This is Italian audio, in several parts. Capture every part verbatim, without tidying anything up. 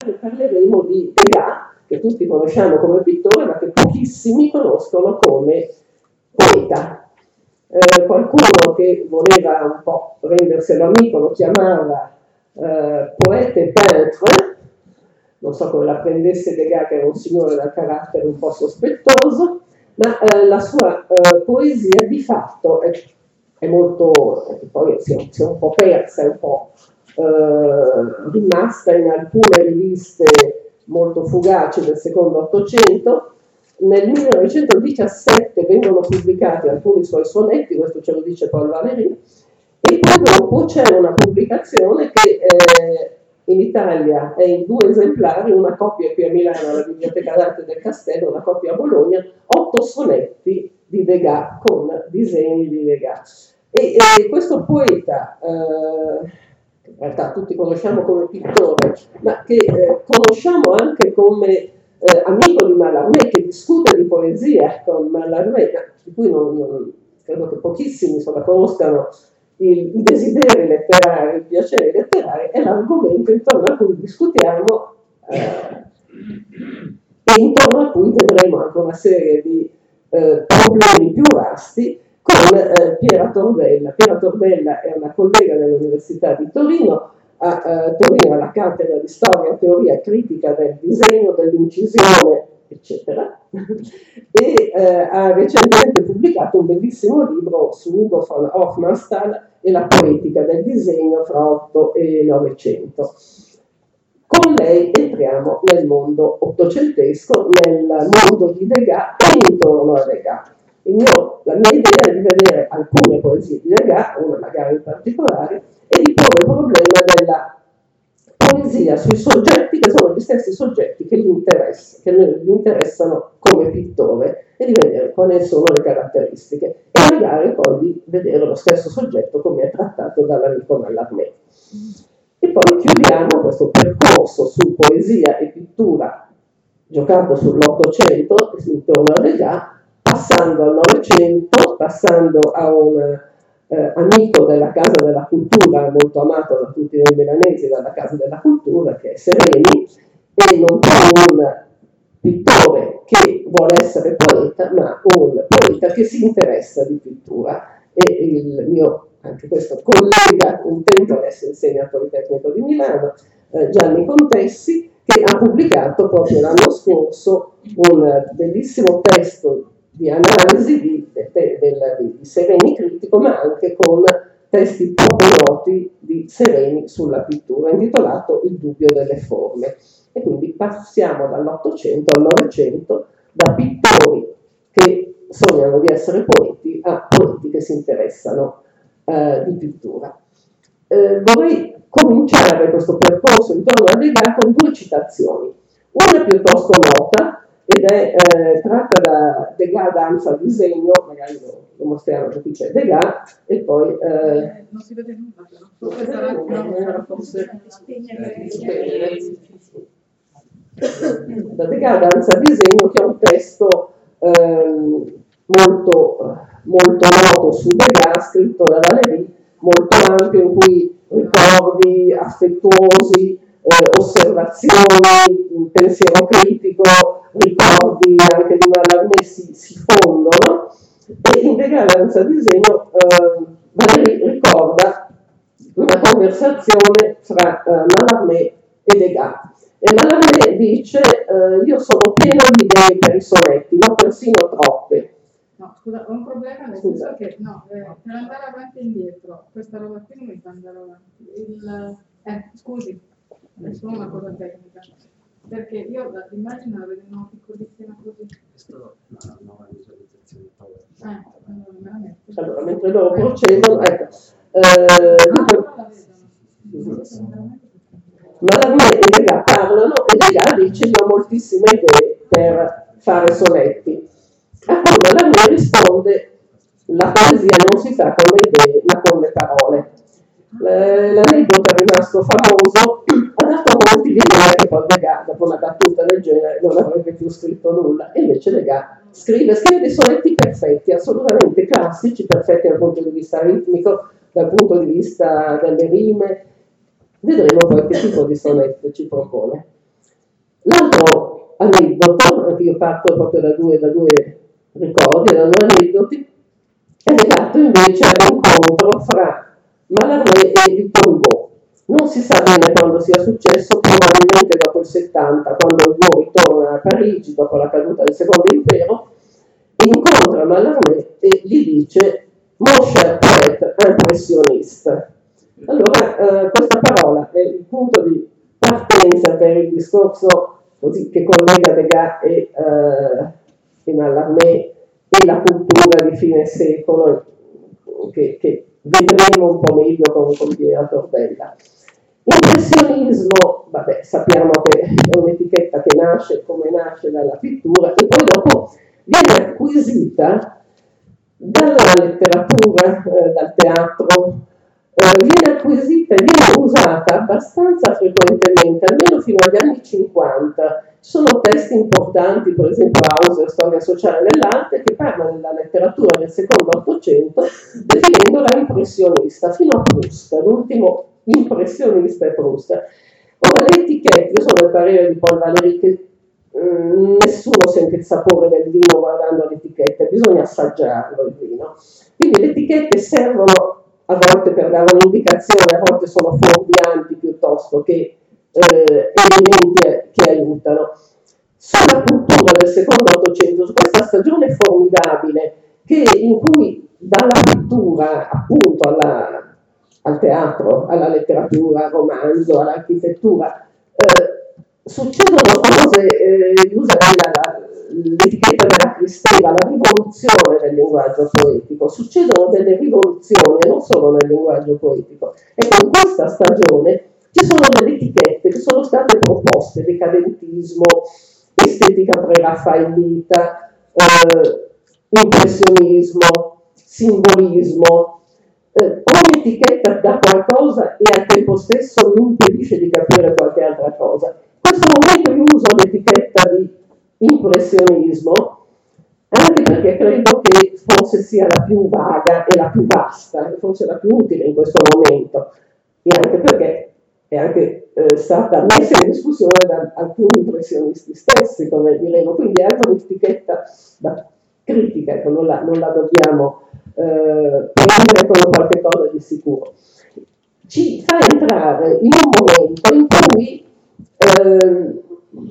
parleremo di Degas, che tutti conosciamo come pittore, ma che pochissimi conoscono come poeta. Eh, qualcuno che voleva un po' renderselo amico lo chiamava eh, poete peintre, non so come la prendesse Degas, che era un signore dal carattere un po' sospettoso, ma eh, la sua eh, poesia di fatto è, è molto, poi si è, si è un po' persa, è un po' eh, rimasta in alcune riviste molto fugaci del secondo Ottocento. Nel millenovecentodiciassette vengono pubblicati alcuni suoi sonetti, questo ce lo dice Paul Valéry, e poi dopo c'è una pubblicazione che eh, in Italia è in due esemplari, una copia qui a Milano alla Biblioteca d'Arte del Castello, una copia a Bologna, otto sonetti di Degas con disegni di Degas. E, e questo poeta, eh, in realtà tutti conosciamo come pittore, ma che eh, conosciamo anche come Eh, amico di Mallarmé, che discute di poesia con Mallarmé, di cui non, non, credo che pochissimi insomma, conoscano il, i desideri letterari, i piaceri letterari, è l'argomento intorno a cui discutiamo eh, e intorno a cui vedremo anche una serie di eh, problemi più vasti con eh, Piera Tordella. Piera Tordella è una collega dell'Università di Torino, a uh, Torino alla cattedra di storia, teoria e critica del disegno, dell'incisione, eccetera, e uh, ha recentemente pubblicato un bellissimo libro su Ugo von Hofmannsthal e la poetica del disegno fra otto e novecento. Con lei entriamo nel mondo ottocentesco, nel mondo di Degas e intorno a Degas. Il mio, la mia idea è di vedere alcune poesie di Degas, una magari in particolare, e di porre il problema della poesia sui soggetti che sono gli stessi soggetti che gli, interessa, che gli interessano come pittore, e di vedere quali sono le caratteristiche, e magari poi di vedere lo stesso soggetto come è trattato dall'amico Mallarmé. E poi chiudiamo questo percorso su poesia e pittura giocato sull'Ottocento, intorno a Degas, passando al Novecento, passando a un eh, amico della Casa della Cultura, molto amato da tutti noi milanesi, dalla Casa della Cultura, che è Sereni, e non più un pittore che vuole essere poeta, ma un poeta che si interessa di pittura. E il mio, anche questo, collega, un tempo adesso insegna al Politecnico di Milano, eh, Gianni Contessi, che ha pubblicato proprio l'anno scorso un bellissimo testo di analisi di, de, de, de, di Sereni critico, ma anche con testi poco noti di Sereni sulla pittura, intitolato Il dubbio delle forme. E quindi passiamo dall'Ottocento al Novecento, da pittori che sognano di essere poeti a poeti che si interessano eh, di pittura. Eh, vorrei cominciare questo percorso intorno a Degas con due citazioni. Una piuttosto nota, ed è eh, tratta da Degas danza disegno, magari lo, lo mostriamo perché qui c'è Degas, e poi... Eh, non si vede nulla, però. Forse sarà no, forse... Da Degas danza disegno, che è un testo eh, molto, molto noto su Degas, scritto da Valéry, molto ampio, in cui ricordi affettuosi, eh, osservazioni, pensiero critico, ricordi anche di Mallarmé si, si fondono, e in Degas danza disegno eh, Valéry ricorda una conversazione fra eh, Mallarmé e Degas. E Mallarmé dice, eh, io sono pieno di idee per i sonetti, ma persino troppe. No, scusa, ho un problema nel senso che, no, eh, per andare avanti e indietro, questa roba qui non mi fa andare avanti. Il, eh, scusi, è solo una cosa tecnica, perché io l'immagine la vedo in una piccolissima così. Questa è una nuova visualizzazione di Power. Eh, allora me la metto. Allora, mentre loro procedono, ecco. Eh, ah, però la vedono. Mallarmé e Degas parlano, e Degas dice io ho moltissime idee per fare sonetti. A cui Mallarmé risponde, la poesia non si fa con le idee ma con le parole. L'aneddoto è rimasto famoso, ha dato molti l'idea che poi Degas, dopo una battuta del genere, non avrebbe più scritto nulla, e invece Degas scrive, scrive dei sonetti perfetti, assolutamente classici, perfetti dal punto di vista ritmico, dal punto di vista delle rime. Vedremo poi che tipo di sonetto ci propone. L'altro aneddoto, anche io parto proprio da due, da due ricordi, da due aneddoti, è legato invece all'incontro fra Mallarmé e Victor Hugo. Non si sa bene quando sia successo, probabilmente dopo il settanta, quando Hugo ritorna a Parigi dopo la caduta del Secondo Impero, e incontra Mallarmé e gli dice «Mon cher poète impressionniste». Allora, eh, questa parola è il punto di partenza per il discorso così, che collega Degas e, eh, e Mallarmé e la cultura di fine secolo, che, che vedremo un po' meglio con, con Piera Tordella. Impressionismo, vabbè, sappiamo che è un'etichetta che nasce come nasce dalla pittura e poi dopo viene acquisita dalla letteratura, eh, dal teatro, eh, viene acquisita e viene usata abbastanza frequentemente, almeno fino agli anni cinquanta. Sono testi importanti, per esempio Hauser, Storia sociale dell'arte, che parla della letteratura del secondo Ottocento, definendola impressionista, fino a Proust, l'ultimo impressionista è Proust. Ora, le etichette, io sono del parere di Paul Valéry che mh, nessuno sente il sapore del vino guardando l'etichetta, bisogna assaggiarlo il vino. Quindi le etichette servono a volte per dare un'indicazione, a volte sono fuorvianti piuttosto che eh, elementi che aiutano. Sulla cultura del secondo Ottocento, su questa stagione formidabile che, in cui dalla pittura appunto alla, al teatro, alla letteratura, al romanzo, all'architettura, eh, succedono cose, eh, userei la, l'etichetta della Cristeva, la rivoluzione del linguaggio poetico, succedono delle rivoluzioni non solo nel linguaggio poetico. E con questa stagione ci sono delle etichette che sono state proposte, decadentismo, estetica preraffaellita, eh, impressionismo, simbolismo. Eh, ogni etichetta dà qualcosa e al tempo stesso mi impedisce di capire qualche altra cosa. In questo momento io uso l'etichetta di impressionismo anche perché credo che forse sia la più vaga e la più vasta, forse la più utile in questo momento, e anche perché è anche eh, stata messa in discussione da alcuni impressionisti stessi, come diremo, quindi è anche un'etichetta da critica, che non la, non la dobbiamo eh, prendere come qualche cosa di sicuro. Ci fa entrare in un momento in cui eh,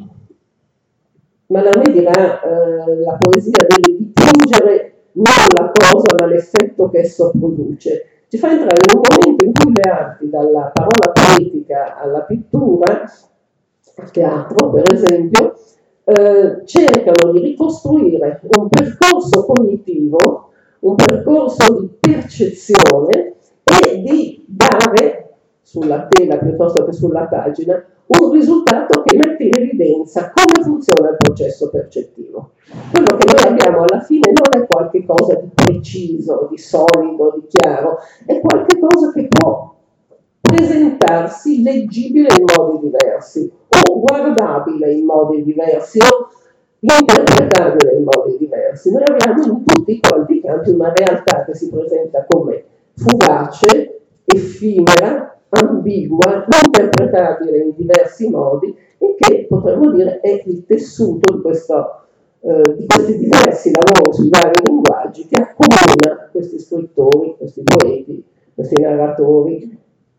Mallarmé dirà eh, la poesia deve dipingere non la cosa ma l'effetto che esso produce. Ci fa entrare in un momento in cui le arti, dalla parola poetica alla pittura, al teatro per esempio, eh, cercano di ricostruire un percorso cognitivo, un percorso di percezione e di dare sulla tela piuttosto che sulla pagina un risultato che mette in evidenza come funziona il processo percettivo. Quello che noi abbiamo alla fine non è qualche cosa di preciso, di solido, di chiaro, è qualche cosa che può presentarsi leggibile in modi diversi, o guardabile in modi diversi, o interpretabile in modi diversi. Noi abbiamo in tutti i quanti campi una realtà che si presenta come fugace, effimera, ambigua, interpretabile in diversi modi e che potremmo dire è il tessuto di, questo, eh, di questi diversi lavori sui vari linguaggi che accomuna questi scrittori, questi poeti, questi narratori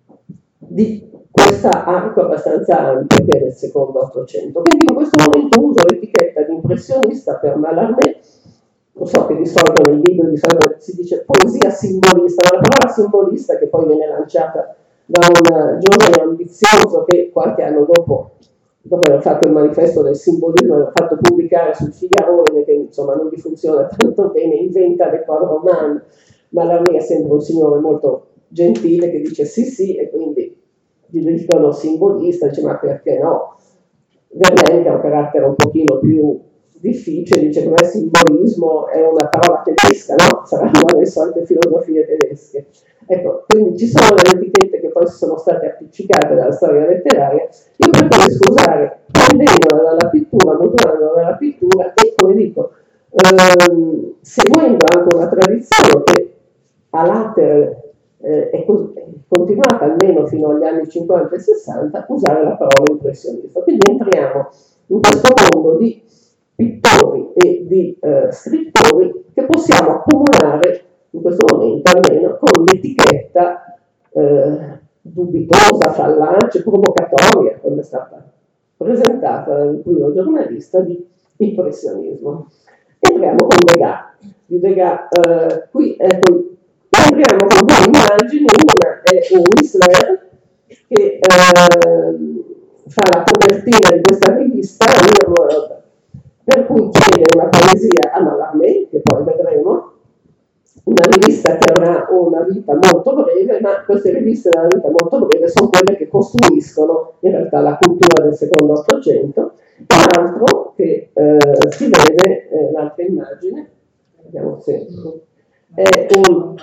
di questa arco abbastanza ampia che è del secondo Ottocento. Quindi in questo momento uso l'etichetta di impressionista per Mallarmé. Lo so che di solito nei libri di solito si dice poesia simbolista, ma la parola simbolista che poi viene lanciata da un giovane ambizioso che qualche anno dopo, dopo aver fatto il manifesto del simbolismo, aveva fatto pubblicare sul Figarone, che insomma non gli funziona tanto bene, inventa le Croix Romanes. Mallarmé è sempre un signore molto gentile che dice sì sì, e quindi gli dicono simbolista, dice ma perché no? Verlaine, che ha un carattere un pochino più difficile, dice che il simbolismo è una parola tedesca, no? Sarà una delle solite filosofie tedesche. Ecco, quindi ci sono delle etichette che poi sono state appiccicate dalla storia letteraria. Io preferisco usare, prendendola dalla pittura, mutuandola dalla pittura e, come dico, ehm, seguendo anche una tradizione che a latere eh, è, cos- è continuata almeno fino agli anni cinquanta e sessanta, usare la parola impressionista. Quindi entriamo in questo mondo di pittori e di eh, scrittori che possiamo accumulare in questo momento almeno con l'etichetta eh, dubitosa, fallace, provocatoria, come è stata presentata dal primo giornalista, di impressionismo. Entriamo con Degas. Di Degas eh, qui ecco, entriamo con due immagini, una è Whistler che eh, fa la copertina di questa rivista Real World, per cui chiede una poesia a Mallarmé, che poi vedremo, una rivista che avrà una vita molto breve, ma queste riviste della vita molto breve sono quelle che costruiscono in realtà la cultura del secondo Ottocento. E l'altro che eh, si vede, eh, l'altra immagine, vediamo se è un...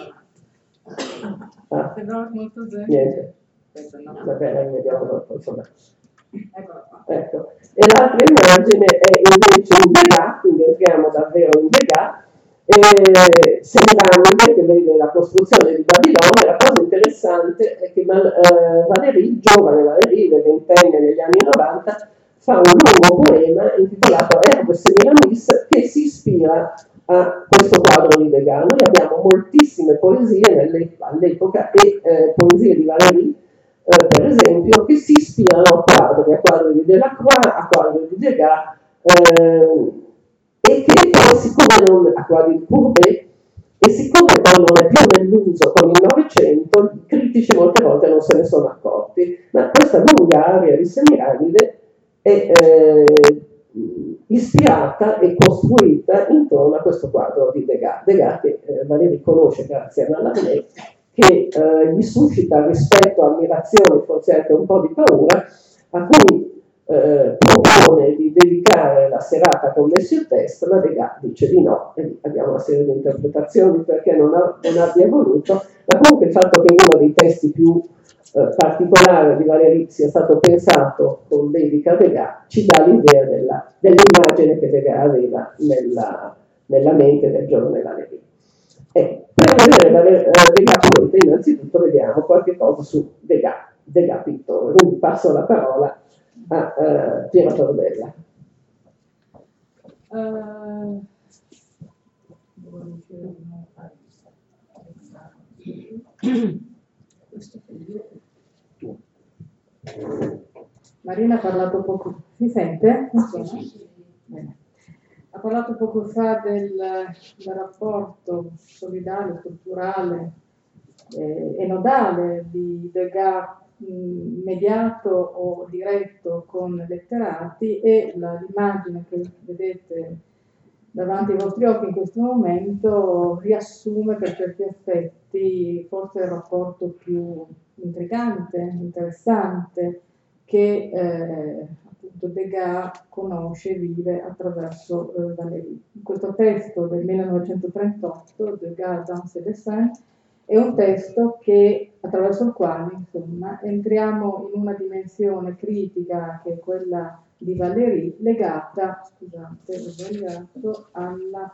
Ah, molto niente, no. vabbè, vediamo dopo, insomma. Eccola qua. Ecco. E l'altra immagine è invece un Degas, quindi entriamo davvero in Degas, eh, Semiramide che vede la costruzione di Babilone. La cosa interessante è che eh, Valéry, giovane Valéry, ventenne negli anni novanta, fa un lungo poema intitolato Herbe Semiramis che si ispira a questo quadro di Degas. Noi abbiamo moltissime poesie all'epoca e eh, poesie di Valéry, eh, per esempio, che si ispirano a quadri, a quadri di Delacroix, a quadri di Degas, eh, e che poi, siccome non, a quadri di Courbet, e siccome poi non è più nell'uso con il Novecento, i critici molte volte non se ne sono accorti, ma questa lunga aria di Semiramide è eh, ispirata e costruita intorno a questo quadro di Degas. Degas che eh, Valéry conosce grazie a Mallarmé, che eh, gli suscita rispetto, ammirazione, forse anche un po' di paura, a cui eh, propone di dedicare la serata con Monsieur Test, ma Degas dice di no, e abbiamo una serie di interpretazioni perché non, ha, non abbia voluto, ma comunque il fatto che uno dei testi più eh, particolari di Valéry sia stato pensato con dedica a Degas ci dà l'idea della, dell'immagine che Degas aveva nella, nella mente del giovane Valéry. E per vedere uh, Degas poeta, innanzitutto vediamo qualche cosa su Degas, Degas pittore, quindi passo la parola a uh, Piera Tordella. Uh, Marina ha parlato poco, si sente? Bene. Ha parlato poco fa del, del rapporto solidale, strutturale eh, e nodale di Degas mh, mediato o diretto con letterati, e la, l'immagine che vedete davanti ai vostri occhi in questo momento riassume per certi aspetti forse il rapporto più intrigante, interessante che eh, appunto Degas conosce e vive attraverso eh, Valéry. In questo testo del millenovecentotrentotto, Degas dans ses dessins, è un testo che, attraverso il quale insomma, entriamo in una dimensione critica che è quella di Valéry, legata, scusate, ho sbagliato, alla,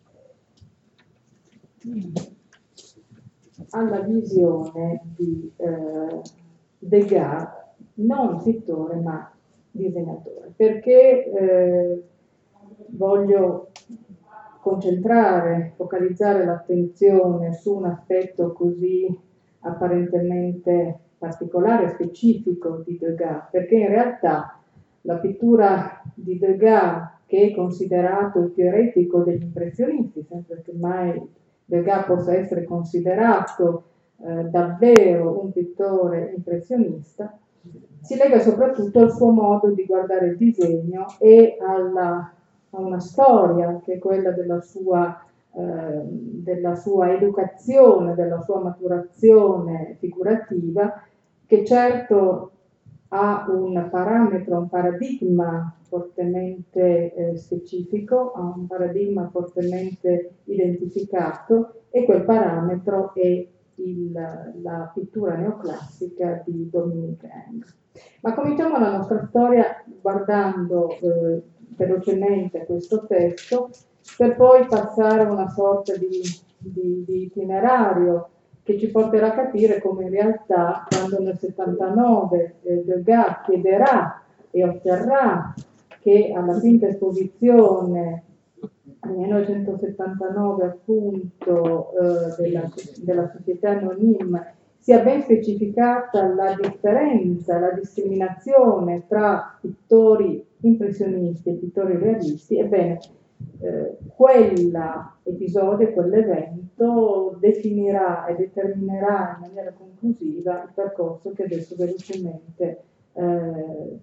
alla visione di eh, Degas, non pittore ma disegnatore, perché eh, voglio concentrare, focalizzare l'attenzione su un aspetto così apparentemente particolare e specifico di Degas, perché in realtà la pittura di Degas, che è considerato il più eretico degli impressionisti, sempre che mai Degas possa essere considerato eh, davvero un pittore impressionista, si lega soprattutto al suo modo di guardare il disegno e alla, a una storia che è quella della sua, eh, della sua educazione, della sua maturazione figurativa, che certo ha un parametro, un paradigma fortemente eh, specifico, ha un paradigma fortemente identificato, e quel parametro è il, la pittura neoclassica di Dominique Ingres. Ma cominciamo la nostra storia guardando eh, velocemente questo testo, per poi passare a una sorta di, di, di itinerario che ci porterà a capire come in realtà, quando nel settantanove eh, Degas chiederà e otterrà che alla quinta esposizione nel millenovecentosettantanove appunto eh, della, della Società Anonyme sia ben specificata la differenza, la discriminazione tra pittori impressionisti e pittori realisti, ebbene eh, quell'episodio, quell'evento definirà e determinerà in maniera conclusiva il percorso che adesso velocemente eh,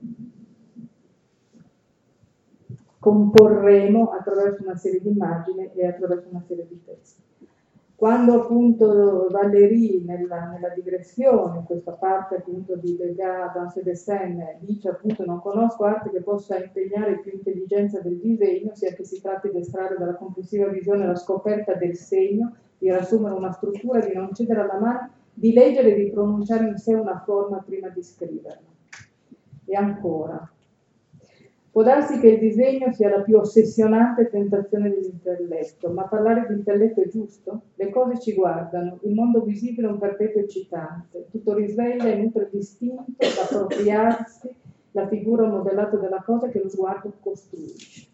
comporremo attraverso una serie di immagini e attraverso una serie di testi. Quando appunto Valéry nella, nella digressione, in questa parte appunto di Degas, Dans et Dessin, dice appunto non conosco arte che possa impegnare più intelligenza del disegno, sia che si tratti di estrarre dalla complessiva visione la scoperta del segno, di riassumere una struttura, di non cedere alla mano, di leggere e di pronunciare in sé una forma prima di scriverla. E ancora, può darsi che il disegno sia la più ossessionante tentazione dell'intelletto, ma parlare di intelletto è giusto? Le cose ci guardano, il mondo visibile è un perpetuo eccitante, tutto risveglia e nutre distinto da appropriarsi la figura modellata della cosa che lo sguardo costruisce.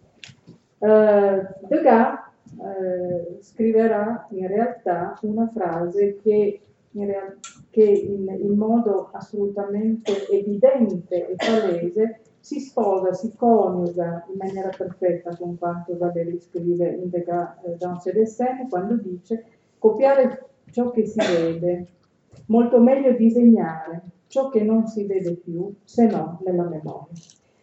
Uh, Degas uh, scriverà in realtà una frase che in, real- che in, in modo assolutamente evidente e palese si sposa, si coniuga in maniera perfetta con quanto Valéry scrive in Degas eh, Dans et Dessin, quando dice copiare ciò che si vede, molto meglio disegnare ciò che non si vede più, se no nella memoria.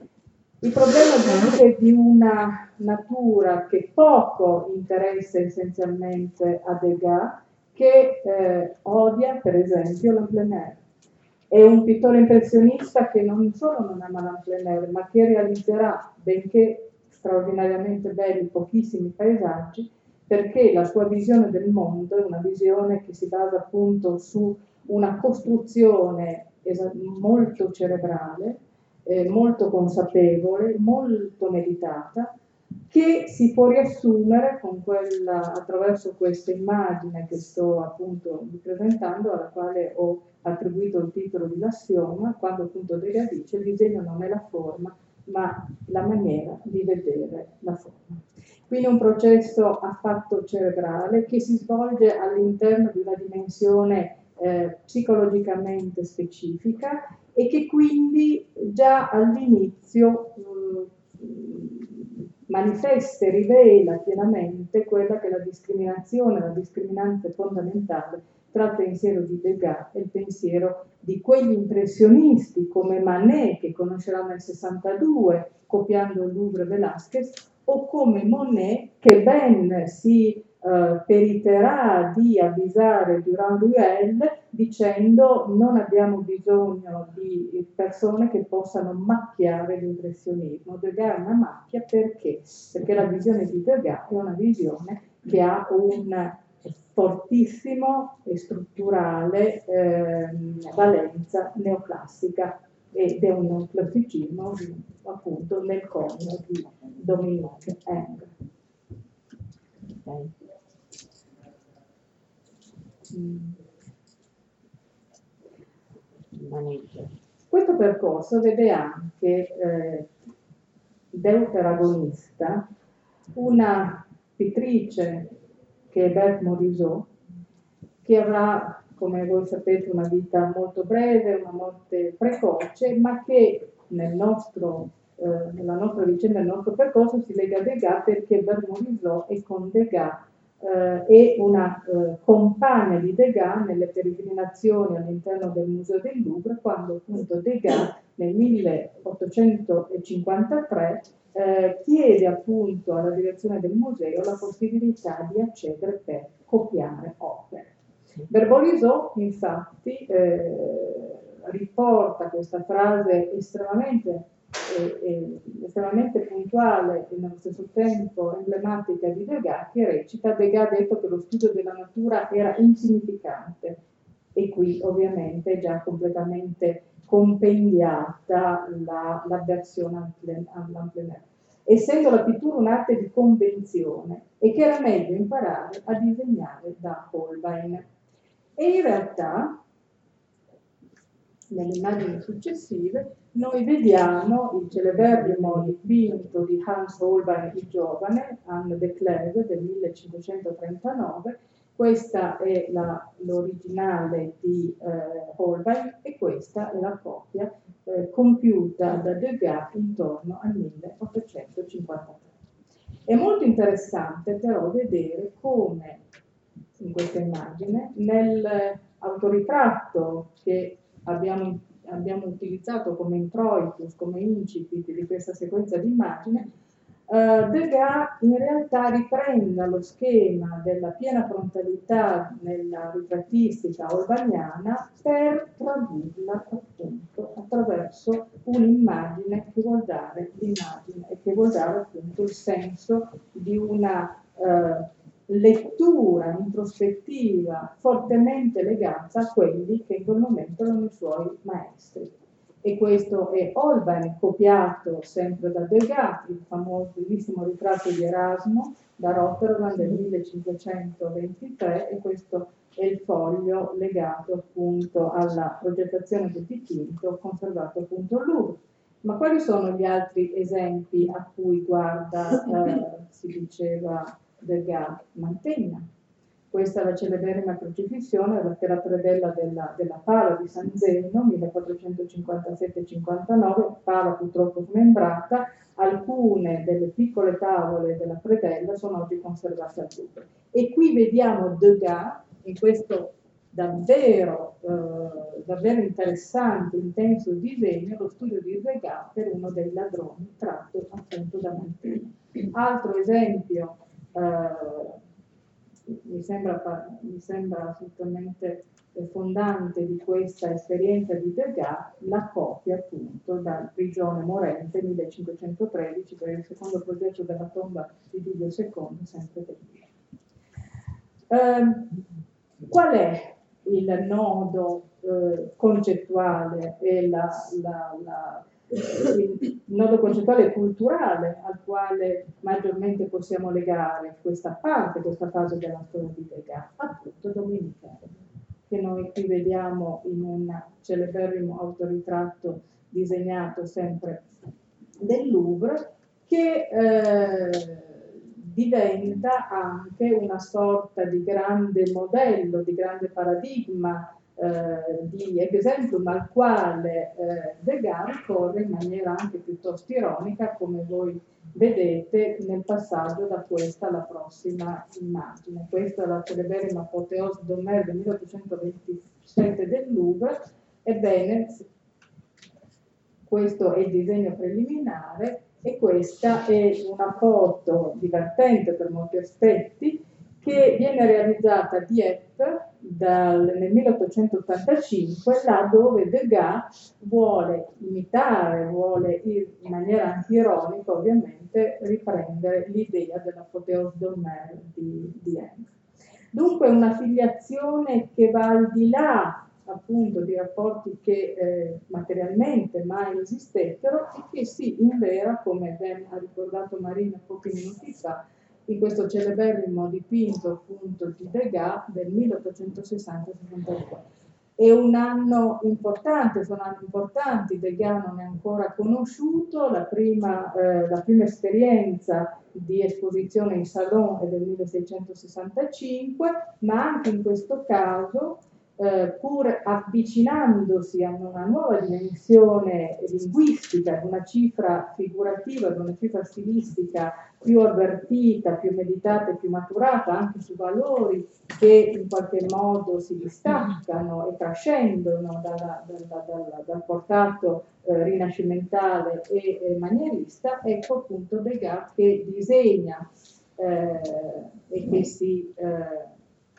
Il problema dunque di una natura che poco interessa essenzialmente a Degas, che eh, odia per esempio la plein air. È un pittore impressionista che non solo non ama la plein air, ma che realizzerà, benché straordinariamente belli pochissimi paesaggi, perché la sua visione del mondo è una visione che si basa appunto su una costruzione molto cerebrale, eh, molto consapevole, molto meditata, che si può riassumere con quella, attraverso questa immagine che sto appunto presentando, alla quale ho attribuito il titolo di l'assioma, quando appunto Degas dice il disegno non è la forma, ma la maniera di vedere la forma. Quindi un processo affatto cerebrale che si svolge all'interno di una dimensione eh, psicologicamente specifica e che quindi già all'inizio eh, manifesta e rivela pienamente quella che è la discriminazione, la discriminante fondamentale tra il pensiero di Degas e il pensiero di quegli impressionisti come Manet, che conoscerà nel sessantadue copiando il Louvre Velázquez, o come Monet, che ben si Uh, periterà di avvisare Durand-Ruel dicendo non abbiamo bisogno di persone che possano macchiare l'impressionismo. Degas è una macchia perché? Perché la visione di Degas è una visione che ha un fortissimo e strutturale eh, valenza neoclassica ed è un neoclassicismo appunto nel conio di Dominique Ingres. Okay. Questo percorso vede anche eh, deuteragonista una pittrice che è Berthe Morisot, che avrà, come voi sapete, una vita molto breve, una morte precoce, ma che nel nostro, eh, nella nostra vicenda, nel nostro percorso si lega a Degas perché Berthe Morisot è con Degas Uh, e una uh, compagna di Degas nelle peregrinazioni all'interno del Museo del Louvre, quando appunto Degas nel milleottocentocinquantatré uh, chiede appunto alla direzione del museo la possibilità di accedere per copiare opere. Berbolisot infatti eh, riporta questa frase estremamente E, e, estremamente puntuale e nello stesso tempo emblematica di Degas, che recita: Degas ha detto che lo studio della natura era insignificante, e qui ovviamente è già completamente compendiata la, l'avversione all'amplenaire, essendo la pittura un'arte di convenzione e che era meglio imparare a disegnare da Holbein. E in realtà nelle immagini successive noi vediamo il celeberrimo dipinto di Hans Holbein il giovane, Anne de Clèves, del millecinquecentotrentanove. Questa è l'originale di eh, Holbein e questa è la copia eh, compiuta da Degas intorno al milleottocentocinquantatré. È molto interessante però vedere come in questa immagine, nell'autoritratto che abbiamo, abbiamo utilizzato come introitus, come incipit di questa sequenza di immagini, Uh, Degas in realtà riprende lo schema della piena frontalità nella ritrattistica holbeiniana per tradurla appunto attraverso un'immagine che vuol dare l'immagine e che vuol dare appunto il senso di una uh, lettura introspettiva fortemente legata a quelli che in quel momento erano i suoi maestri. E questo è Holbein, copiato sempre da Degas, il famoso bellissimo ritratto di Erasmo da Rotterdam del millecinquecentoventitré, e questo è il foglio legato appunto alla progettazione del dipinto conservato appunto al Louvre. Ma quali sono gli altri esempi a cui guarda, eh, si diceva Degas? Mantegna. Questa è la celeberrima crocifissione, la la predella della, della pala di San Zeno, millequattrocentocinquantasette cinquantanove, pala purtroppo smembrata. Alcune delle piccole tavole della predella sono oggi conservate al Louvre. E qui vediamo Degas, in questo davvero, eh, davvero interessante, intenso disegno, lo studio di Degas per uno dei ladroni tratto appunto da Mantegna. Altro esempio, eh, Mi sembra, mi sembra assolutamente fondante di questa esperienza di Degas, la copia appunto dal Prigione morente millecinquecentotredici per il secondo progetto della tomba di Giulio secondo, sempre del eh, qual è il nodo eh, concettuale e la, la, la il nodo concettuale e culturale al quale maggiormente possiamo legare questa parte, questa fase della storia di Degas? Appunto Domenichelli, che noi qui vediamo in un celeberrimo autoritratto disegnato sempre del Louvre, che eh, diventa anche una sorta di grande modello, di grande paradigma, Eh, di exemplum al quale eh, Degas ricorre in maniera anche piuttosto ironica, come voi vedete nel passaggio da questa alla prossima immagine. Questa è la celeberrima Apoteose d'Homère del milleottocentoventisette del Louvre. Ebbene, questo è il disegno preliminare e questa è una foto divertente per molti aspetti, che viene realizzata a Dieppe dal, nel milleottocentottantacinque, là dove Degas vuole imitare, vuole in maniera anche ironica ovviamente riprendere l'idea dell'Apoteose d'Homère di, di Ingres. Dunque una filiazione che va al di là appunto di rapporti che eh, materialmente mai esistettero e che si invera, come ben ha ricordato Marina pochi minuti fa, in questo celeberrimo dipinto appunto di Degas del milleottocentosessanta sessantadue. È un anno importante, sono anni importanti, Degas non è ancora conosciuto, la prima, eh, la prima esperienza di esposizione in salon è del milleseicentosessantacinque, ma anche in questo caso, eh, pur avvicinandosi a una nuova dimensione linguistica, ad una cifra figurativa, ad una cifra stilistica più avvertita, più meditata e più maturata anche su valori che in qualche modo si distaccano e trascendono dalla, dalla, dalla, dal portato eh, rinascimentale e eh, manierista, ecco appunto Degas che disegna eh, e che si eh,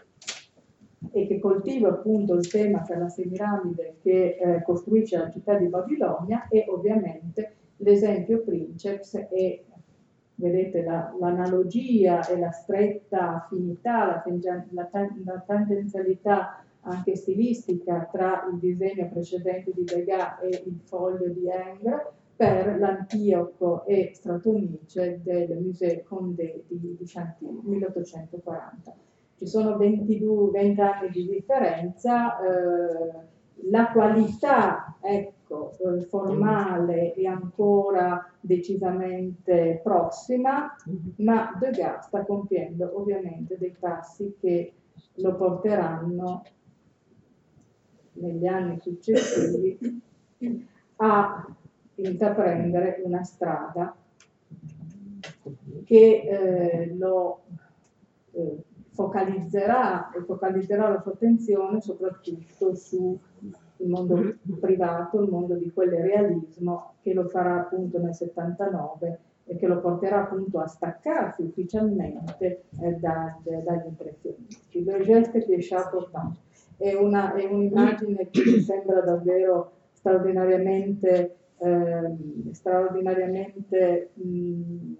e che coltiva appunto il tema per la Semiramide che eh, costruisce la città di Babilonia, e ovviamente l'esempio Princeps e vedete la, l'analogia e la stretta affinità, la, la, la tangenzialità anche stilistica tra il disegno precedente di Degas e il foglio di Ingres per l'Antioco e Stratonice del Musée Condé di, di Chantilly, milleottocentoquaranta. Ci sono ventidue, venti anni di differenza, eh, la qualità, ecco, eh, formale è ancora decisamente prossima, ma Degas sta compiendo ovviamente dei passi che lo porteranno negli anni successivi a intraprendere una strada che eh, lo eh, focalizzerà e focalizzerà la sua attenzione soprattutto sul mondo privato, il mondo di quel realismo che lo farà appunto nel settantanove e che lo porterà appunto a staccarsi ufficialmente eh, da, de, dagli impressionisti. Le geste di Chateaubriand è, una, è un'immagine che mi sembra davvero straordinariamente, eh, straordinariamente mh,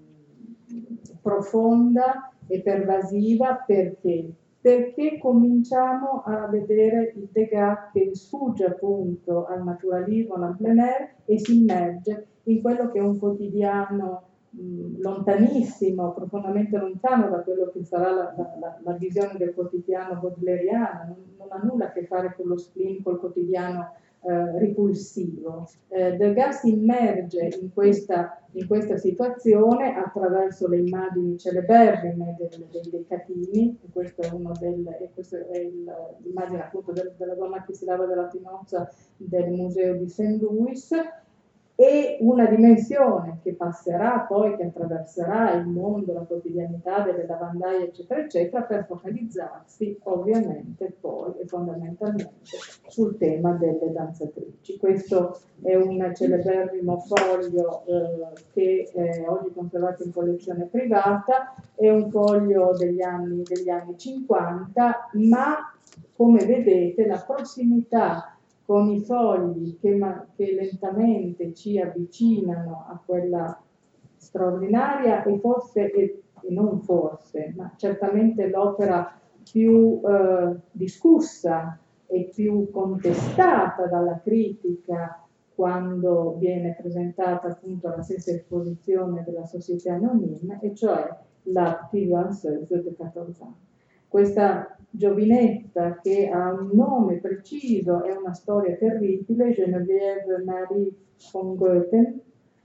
profonda e pervasiva. Perché? Perché cominciamo a vedere il Degas che sfugge appunto al naturalismo, al plein air e si immerge in quello che è un quotidiano mh, lontanissimo, profondamente lontano da quello che sarà la, la, la visione del quotidiano baudelaireano, non, non ha nulla a che fare con lo spleen, col quotidiano eh, ripulsivo. Eh, Degas si immerge in questa, in questa situazione attraverso le immagini celeberrime dei, dei, dei catini, e questo è uno del, e questo è il, l'immagine appunto del, della donna che si lava della tinozza del museo di Saint Louis, e una dimensione che passerà poi, che attraverserà il mondo, la quotidianità delle lavandaie, eccetera, eccetera, per focalizzarsi ovviamente poi e fondamentalmente sul tema delle danzatrici. Questo è un celeberrimo foglio eh, che è oggi conservato in collezione privata, è un foglio degli anni, degli anni cinquanta, ma come vedete la prossimità con i fogli che, che lentamente ci avvicinano a quella straordinaria e forse, e, e non forse, ma certamente l'opera più eh, discussa e più contestata dalla critica quando viene presentata appunto alla stessa esposizione della Société Anonyme, e cioè la Petite Danseuse de quattordici ans. Questa giovinetta che ha un nome preciso, è una storia terribile, Geneviève Marie von Goethen,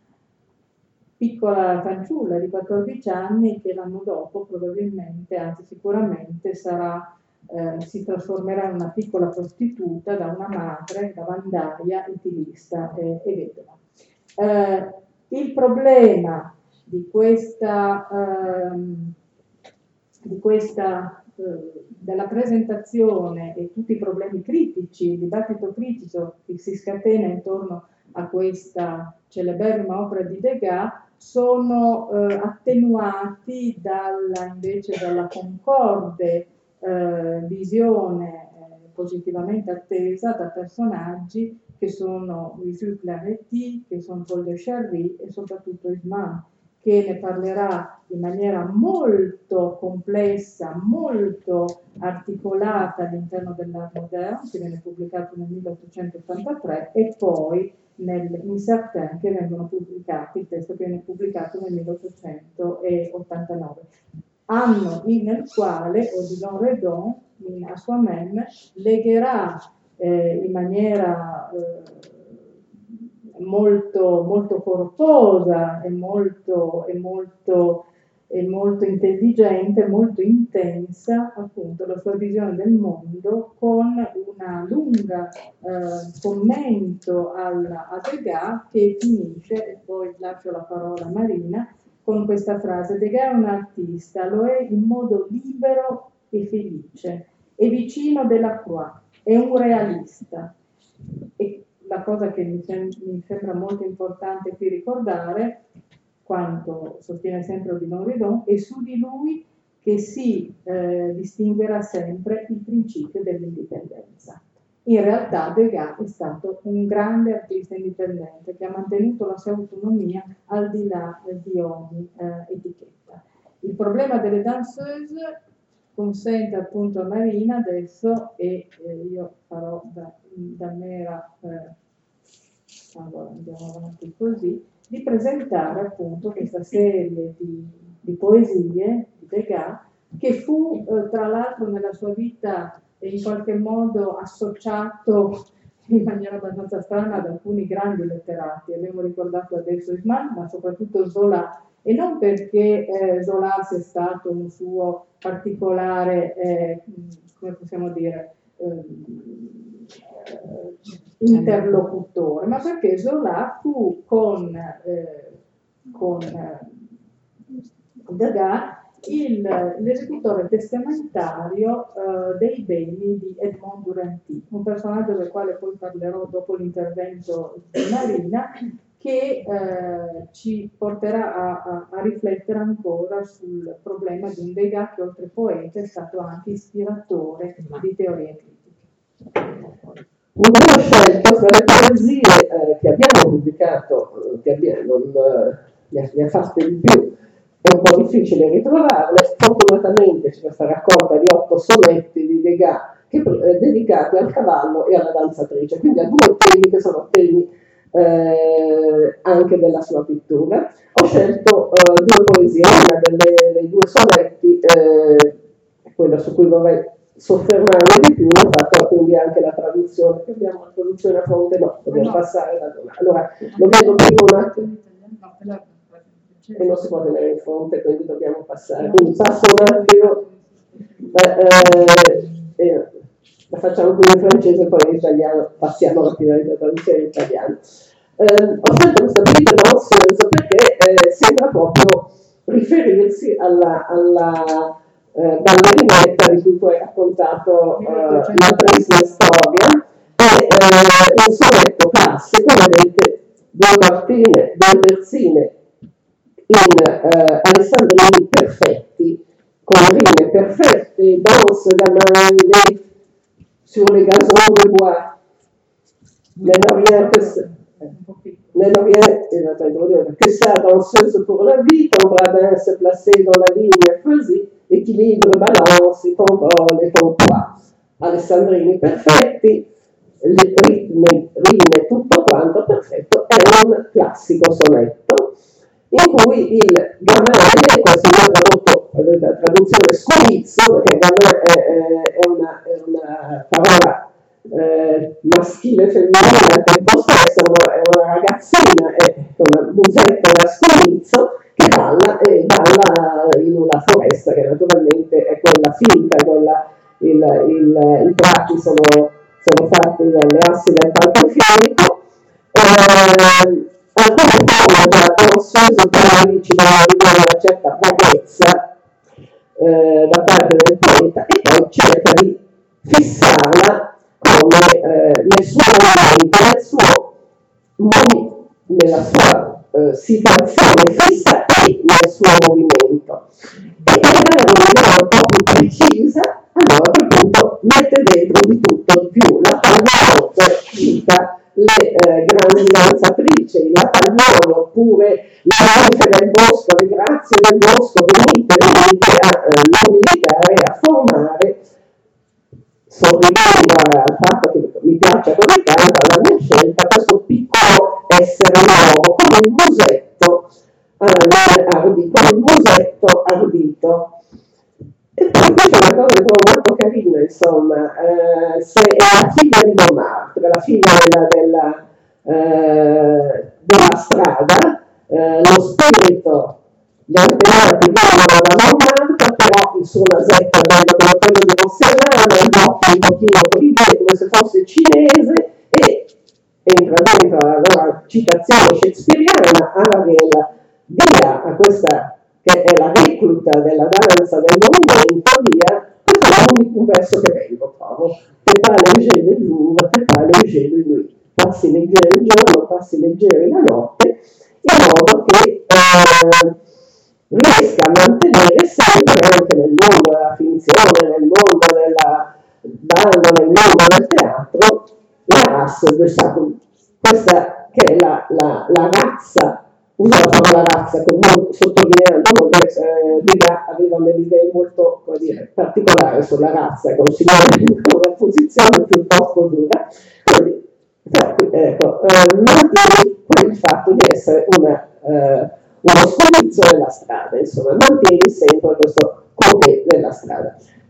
piccola fanciulla di quattordici anni che l'anno dopo probabilmente, anzi sicuramente, sarà, eh, si trasformerà in una piccola prostituta da una madre lavandaia, utilista e, e vedova. Eh, il problema di questa, ehm, di questa della presentazione e tutti i problemi critici, il dibattito critico che si scatena intorno a questa celeberrima opera di Degas sono eh, attenuati dalla, invece dalla concorde eh, visione eh, positivamente attesa da personaggi che sono Louis Claretie, che sono Paul de Charry e soprattutto Isman, che ne parlerà in maniera molto complessa, molto articolata all'interno dell'Art moderne, che viene pubblicato nel milleottocentottantatré, e poi nel, in Certain, che vengono pubblicati, il testo che viene pubblicato nel milleottocentottantanove. Anno nel quale Odilon Redon, in A Soi-même, legherà eh, in maniera eh, molto, molto corposa e molto, e molto, e molto intelligente, molto intensa appunto la sua visione del mondo, con una lunga eh, commento alla, a Degas, che finisce, e poi lascio la parola a Marina, con questa frase: Degas è un artista, lo è in modo libero e felice, è vicino della Croix, è un realista. E la cosa che mi, sem- mi sembra molto importante qui ricordare, quanto sostiene sempre Odilon Redon, è su di lui che si eh, distinguerà sempre il principio dell'indipendenza. In realtà Degas è stato un grande artista indipendente che ha mantenuto la sua autonomia al di là di ogni eh, etichetta. Il problema delle danseuse consente appunto a Marina adesso, e eh, io farò da, da mera eh, allora andiamo avanti così, di presentare appunto questa serie di, di poesie di Degas, che fu eh, tra l'altro nella sua vita in qualche modo associato in maniera abbastanza strana ad alcuni grandi letterati. Abbiamo ricordato adesso Eichmann, ma soprattutto Zola, e non perché eh, Zola sia stato un suo particolare, eh, come possiamo dire, eh, interlocutore, ma perché Zola fu con, eh, con eh, Degas il, l'esecutore testamentario eh, dei beni di Edmond Duranty, un personaggio del quale poi parlerò dopo l'intervento di Marina, che eh, ci porterà a, a, a riflettere ancora sul problema di un Degas che oltre poeta è stato anche ispiratore di teorie critiche. Non ho scelto fra le poesie eh, che abbiamo pubblicato, che abbiamo, non, eh, ne, ha, ne ha fatte di più, è un po' difficile ritrovarle. Fortunatamente c'è questa raccolta di otto sonetti di Degas che, eh, dedicati al cavallo e alla danzatrice, quindi a due temi che sono temi eh, anche della sua pittura. Ho scelto eh, due poesie, una delle, dei due sonetti, eh, quella su cui vorrei soffermarmi di più, ho fatto quindi anche la traduzione, che abbiamo la traduzione a fonte, no, dobbiamo no. passare da dove. Allora, lo vedo prima un attimo, e non si può tenere in fronte, quindi dobbiamo passare. Quindi passo un attimo, eh, eh, la facciamo prima in francese, poi in italiano, passiamo rapidamente alla traduzione in italiano. Eh, ho scelto questa Petite Danseuse perché eh, sembra proprio riferirsi alla, alla eh, ballerinetta di cui tu hai raccontato eh, la triste storia. È eh, un sonetto classico, vedete, due quartine, due terzine in eh, alessandrini perfetti, con rime perfette, danse gamin sur les gazons de bois, nell'Orient nell'Orient que ça danseuse pour la vie, ton bras se placer dans la ligne fusée, équilibre, balance, et ton vol et ton poids. Alessandrini perfetti, ritmi, rime, tutto quanto perfetto, è un classico sonetto in cui il gamin, questo è tradotto, la traduzione squizzo, perché gamin è, è, una, è una parola eh, maschile femminile al tempo stesso, è una ragazzina, è una musetta da squizzo che balla e balla in una foresta che naturalmente è quella finta, quella, il, il, i tratti sono, sono fatti dalle assi del palcoscenico. Eh, alcune forme della danseuse però ci danno una certa vaghezza eh, da parte del poeta e poi cerca di fissarla come eh, nel suo movimento, nel suo movi- nella sua eh, situazione fissa e nel suo movimento. E per dare un'idea un po' più precisa, allora a quel punto mette dentro di tutto di più. La Palmiotte cita le eh, grandi danzatrici, la Palmiotte, oppure la Monte del Bosco, le grazie del bosco, venite, venite a eh, non militare, a formare, sorridendo al fatto che mi piace come canta, la mia scelta, questo piccolo essere nuovo, come il musetto eh, ardito, come il musetto ardito. E poi questa è una cosa che trovo molto carina, insomma, eh, se è la figlia di Montmartre, la figlia della, della, eh, della strada, eh, lo spirito, gli antenati vengono da Montmartre, però il suo nasetto è come quello di Rossellana, gli occhi un pochino così, come se fosse cinese, e entra dentro la loro citazione shakespeariana, Arabella dia a questa che è la recluta della danza del movimento, via, questo è l'unico verso che vengo, trovo. T'es pas léger le jour, t'es pas léger le nuit. Passi leggeri il giorno, passi leggeri la notte, in modo che eh, riesca a mantenere sempre, anche nel mondo della finzione, nel mondo della ballo, nel mondo del teatro, la race de chacun. Questa che è la, la, la razza, uso la parola razza, sottolineando che eh, Degas aveva delle idee molto, come dire, particolari sulla razza, considerando una posizione piuttosto dura. Quindi, ecco, eh, mantieni il fatto di essere una, eh, uno squalizzo della strada, insomma, mantieni sempre questo coupé della strada.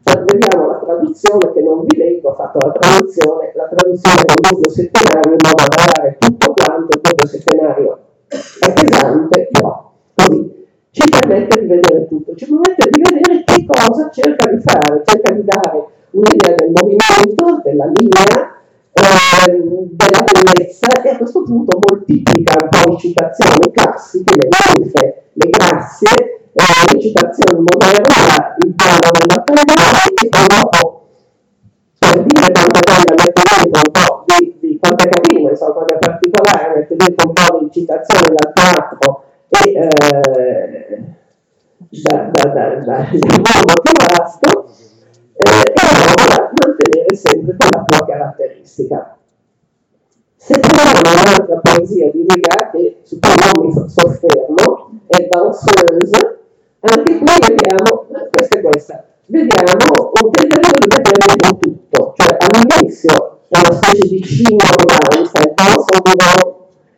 Vediamo la traduzione che non vi leggo, ho fatto la traduzione, la traduzione del dubbio settenario in modo da dare tutto quanto. Il dubbio settenario è pesante, però così ci permette di vedere tutto, ci permette di vedere che cosa cerca di fare, cerca di dare un'idea del movimento, della linea, eh, della bellezza, e a questo punto moltiplica un po' le citazioni classiche, le ninfe, le grazie, eh, le citazioni moderne, il piano della Ferrari, e poi dopo, per dire quanto è bella, mette dentro un po' di, di quanto è carino, insomma, quanto è particolare, mette dentro un po' di citazioni dal teatro e eh, da, da, da, da, da modo più vasto, eh, e allora mantenere sempre quella tua caratteristica. Se troviamo un'altra poesia di Degas, che su cui non mi soffermo, è Danseuse, anche qui vediamo, questa è questa, vediamo un tentativo di vedere un tutto, cioè all'inizio è una specie di cigno danza, il danse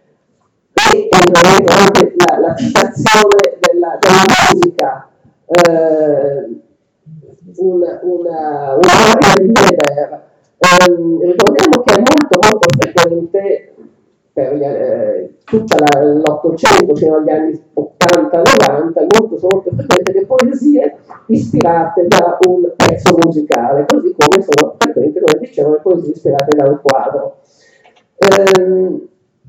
e anche la, la citazione della, della musica, eh, una, una, un'area di Weber. Um, ricordiamo che è molto molto frequente per gli, eh, tutta la, l'Ottocento fino agli anni ottanta novanta, molto molto frequente le poesie ispirate da un pezzo musicale, così come sono frequenti, come dicevo, le poesie ispirate da un quadro. Um,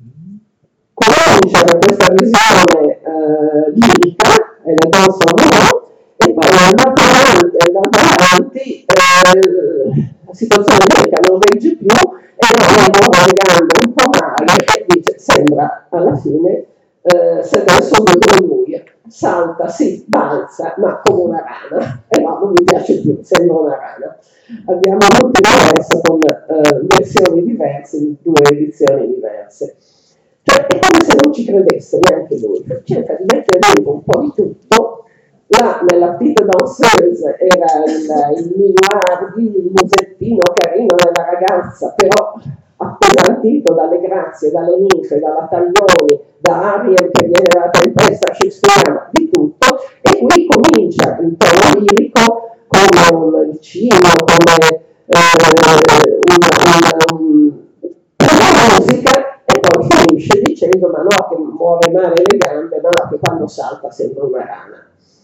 comincia da questa visione uh, lirica, e la danza no, e poi andando avanti, andando avanti eh, la situazione lirica non regge più, e noi navigando un po' male, e dice, sembra alla fine eh, se adesso vedo lui, salta, sì, balza, ma come una rana, e no, non mi piace più, sembra una rana. Abbiamo molti diversi con eh, versioni diverse, due edizioni diverse. Cioè, è come se non ci credesse neanche lui, cerca di mettere dentro un po' di tutto. Là nella Petite Danseuse era il, il miliardi, il musettino carino della ragazza, però appesantito dalle grazie, dalle ninfe, dalla Taglioni, da Ariel che viene dalla tempesta shakespeariana, di tutto, e qui comincia il tono lirico come un vicino, come eh, una, una, un, una musica, e poi finisce dicendo ma no che muove male le gambe, ma no che quando salta sembra una rana.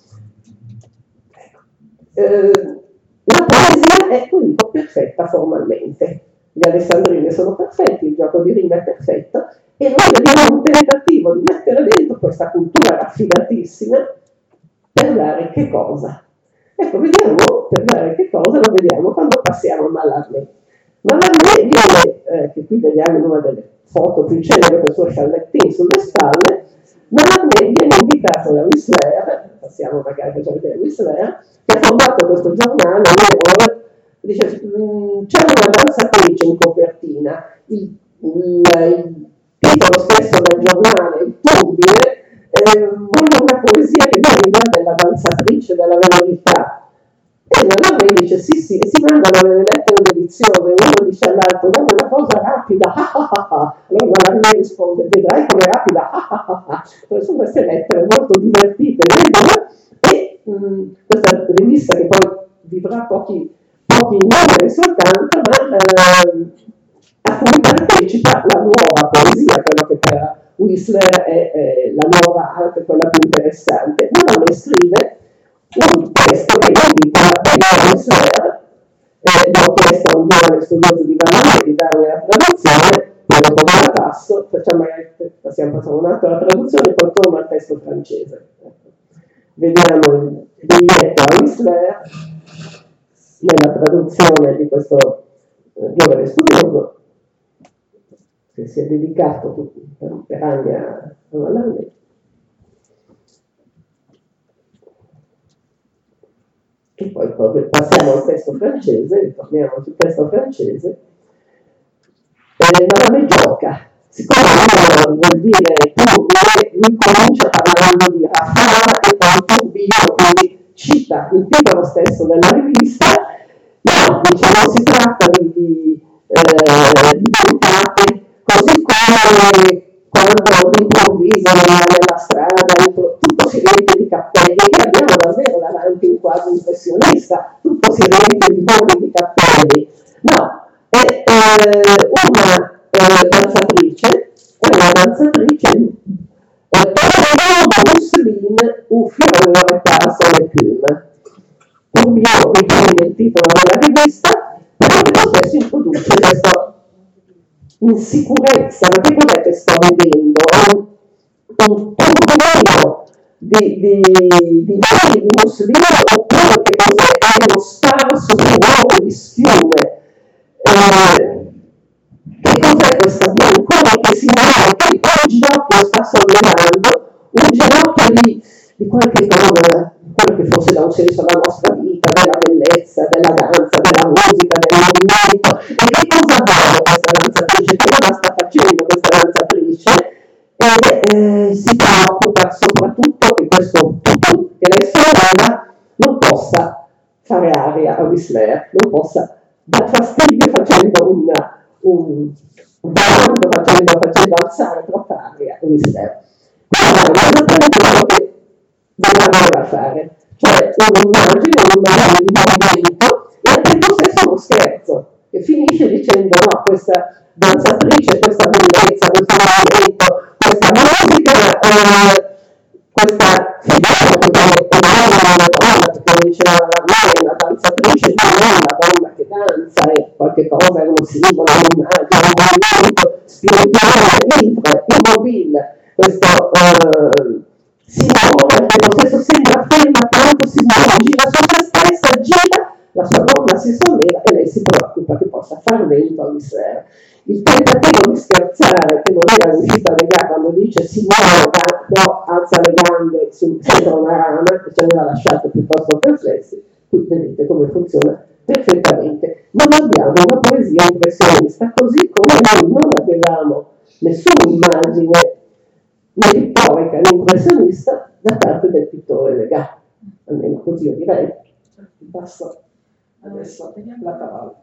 Eh, la poesia è, lo dico, perfetta formalmente, gli alessandrini sono perfetti, il gioco di rima è perfetto, e noi vediamo un tentativo di mettere dentro questa cultura raffinatissima per dare che cosa? Ecco, vediamo per dare che cosa, lo vediamo quando passiamo a Mallarmé. Mallarmé viene, eh, che qui vediamo in una delle foto più celebre con il suo sciallettin sulle spalle, Mallarmé viene invitato da Whistler, passiamo magari per vedere Whistler, che ha fondato questo giornale, dice, c'è una danzatrice in copertina, il, il, il titolo stesso del giornale, il turbine, eh, voglio una poesia che dà l'idea della danzatrice, della velorità. E Mallarmé dice sì sì, e si mandano delle lettere d'edizione, uno dice all'altro, dammi una cosa rapida, ah ah ah ah. Allora Mallarmé risponde, vedrai come rapida, ah ah ah ah. Sono queste lettere molto divertite, e mh, questa rivista che poi vivrà pochi, pochi numeri soltanto, ma eh, a cui partecipa la nuova poesia, quello che per Whistler è eh, la nuova arte, quella più interessante. Mallarmé scrive un testo che invita a Whistler, eh, ho chiesto a un giovane studioso di Mallarmé di darmi la traduzione, poi dopo la passo, facciamo, passiamo, passiamo un attimo alla traduzione e poi torno al testo francese. Vediamo il biglietto a Whistler nella traduzione di questo eh, giovane studioso che si è dedicato per, per anni a, a Mallarmé. E poi passiamo al testo francese, ritorniamo sul testo francese. Eh, Mallarmé gioca. Siccome non vuol dire turbine, lui comincia parlando di Raffaele e poi turbino, quindi cita il titolo stesso della rivista, ma dice non si tratta di, di, eh, di puntate, così come quando all'improvviso nella strada tutto si riempie di cappelli, e abbiamo davvero davanti anche un quadro impressionista, tutto si riempie di voli di cappelli. No, è eh, una eh, danzatrice, è una danzatrice eh, Tornado Mussolini u fiore passo le piume. Un mio riprende il titolo della rivista, però molto spesso introduce questa insicurezza, ma che cos'è che sto vedendo? È un, un torbellino di, di, di voli di Mussolini oppure che cos'è? È uno sparso fuoco di schiume. Eh, che cos'è questa biancona che si muove? Poi un ginocchio sta sollevando, un ginocchio di, di qualche cosa, quello che fosse da un senso alla nostra vita, della bellezza, della danza, della musica, del movimento. E che cosa vuole questa danzatrice? Che cosa sta facendo questa danzatrice? E eh, si preoccupa soprattutto che questo tutù che lei solleva non possa fare aria a Whistler, non possa dar fastidio facendo un, un, un bando, facendo, facendo alzare troppa aria a Whistler. Allora, è esattamente quello che dobbiamo ora fare, cioè un'immagine, un'immagine di movimento e al tempo stesso uno scherzo che finisce dicendo no, questa danzatrice, questa bellezza, questo movimento, questa musica, eh, questa figura che è una donna, come diceva lei, è una danzatrice, non è una donna che danza, è qualche cosa, è uno simbolo, è un'immagine, un movimento spirituale, immobile, questo eh, si muove, al tempo stesso sembra ferma, tanto si muove, gira su se stessa, gira, la sua donna si solleva e lei si preoccupa che possa far vento a Whistler. Il tentativo di scherzare che non era riuscito a legare quando dice si muove, però alza le gambe, sembra una rana, che ci aveva lasciato piuttosto perplessi. Qui vedete come funziona perfettamente. Non abbiamo una poesia impressionista, così come noi non avevamo nessuna immagine né pittorica né impressionista da parte del pittore Degas. Almeno così io direi. Passo adesso la parola.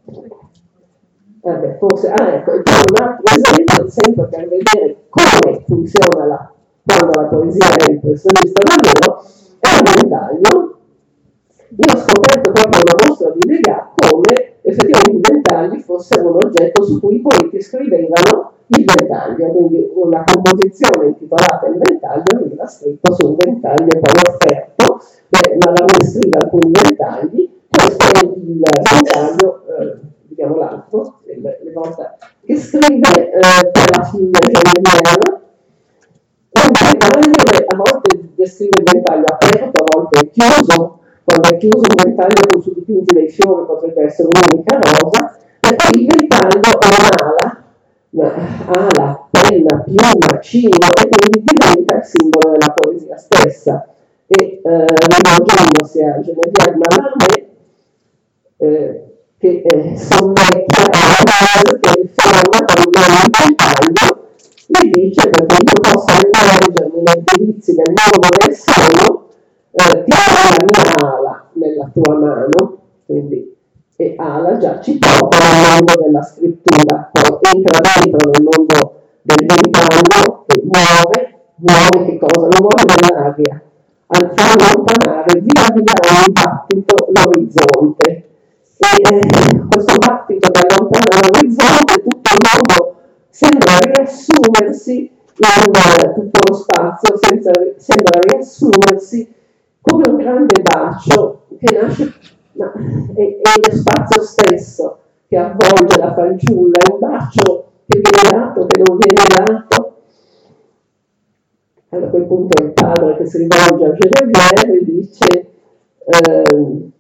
Vabbè, forse, ah ecco, e poi un altro esempio, sempre per vedere come funziona la, quando la poesia è impressionista davvero, è un ventaglio. Io ho scoperto proprio una mostra di Degas come effettivamente i ventagli fossero un oggetto su cui i poeti scrivevano il ventaglio, quindi una composizione intitolata Il ventaglio veniva scritto su un ventaglio poi offerto, beh, ma la scrive alcuni ventagli, questo è il ventaglio, eh, vediamo l'altro, le volte che scrive eh, per la figlia geneviana, un ventaglio a volte descrive il ventaglio aperto, a volte chiuso, quando è chiuso un ventaglio con su dipinti dei fiori potrebbe essere un'unica rosa, e poi il ventaglio è un'ala, ala, penna, piuma, cino, e quindi diventa il simbolo della poesia stessa. E eh, rivolgendosi a Geneviève Mallarmé, eh, che eh, sonnecchia a una che ferma con un ventaglio, le dice perché io possa immergermi nei delizi del mondo del sogno, eh, tieni la mia ala nella tua mano, quindi e ala già ci porta nel mondo della scrittura, poi entra dentro nel mondo del ventaglio che muove, muove che cosa? Lo muove nell'aria, al far allontanare via via un battito l'orizzonte. E eh, questo battito che allontana l'orizzonte, tutto il mondo sembra riassumersi in uh, tutto lo spazio, senza, sembra riassumersi come un grande bacio che nasce, ma è, è lo spazio stesso che avvolge la fanciulla, è un bacio che viene dato, che non viene dato. Allora, a quel punto il padre che si rivolge a Geneviève e dice ehm,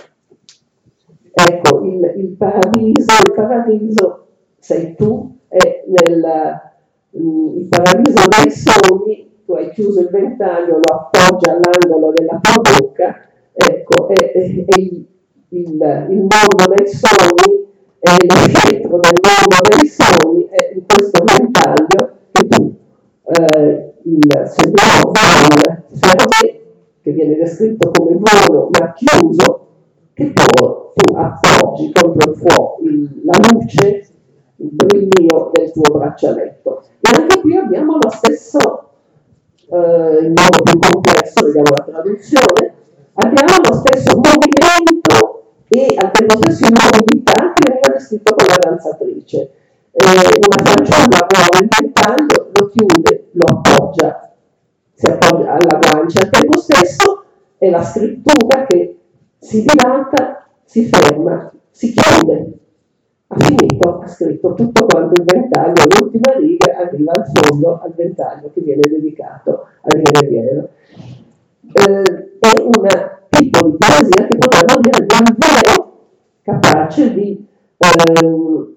ecco, il, il paradiso, il paradiso sei tu, è nel mm, il paradiso dei sogni, tu hai chiuso il ventaglio, lo appoggi all'angolo della tua bocca, ecco, è, è, è il, il, il mondo dei sogni, è lo scettro del mondo dei sogni, è in questo ventaglio che tu, eh, il segnale Ferré, che viene descritto come volo ma chiuso, che poi tu appoggi contro il fuoco, il, la luce, il brillio del tuo braccialetto. E anche qui abbiamo lo stesso, eh, in modo più complesso, vediamo la traduzione, abbiamo lo stesso movimento e al tempo stesso immobilità che veniva descritto con la danzatrice. Eh, una fanciulla muove il ventaglio, lo chiude, lo appoggia, si appoggia alla guancia, al tempo stesso è la scrittura che si dilata, si ferma, si chiude. Ha finito, ha scritto tutto quanto il ventaglio, l'ultima riga arriva al fondo, al ventaglio che viene dedicato al Guerriero. Eh, è un tipo di poesia che potremmo dire davvero capace di ehm,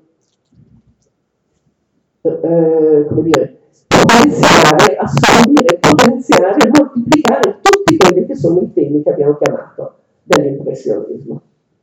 eh, come dire, potenziare, assorbire, potenziare e moltiplicare tutti quelli che sono i temi che abbiamo chiamato dell'impressionismo.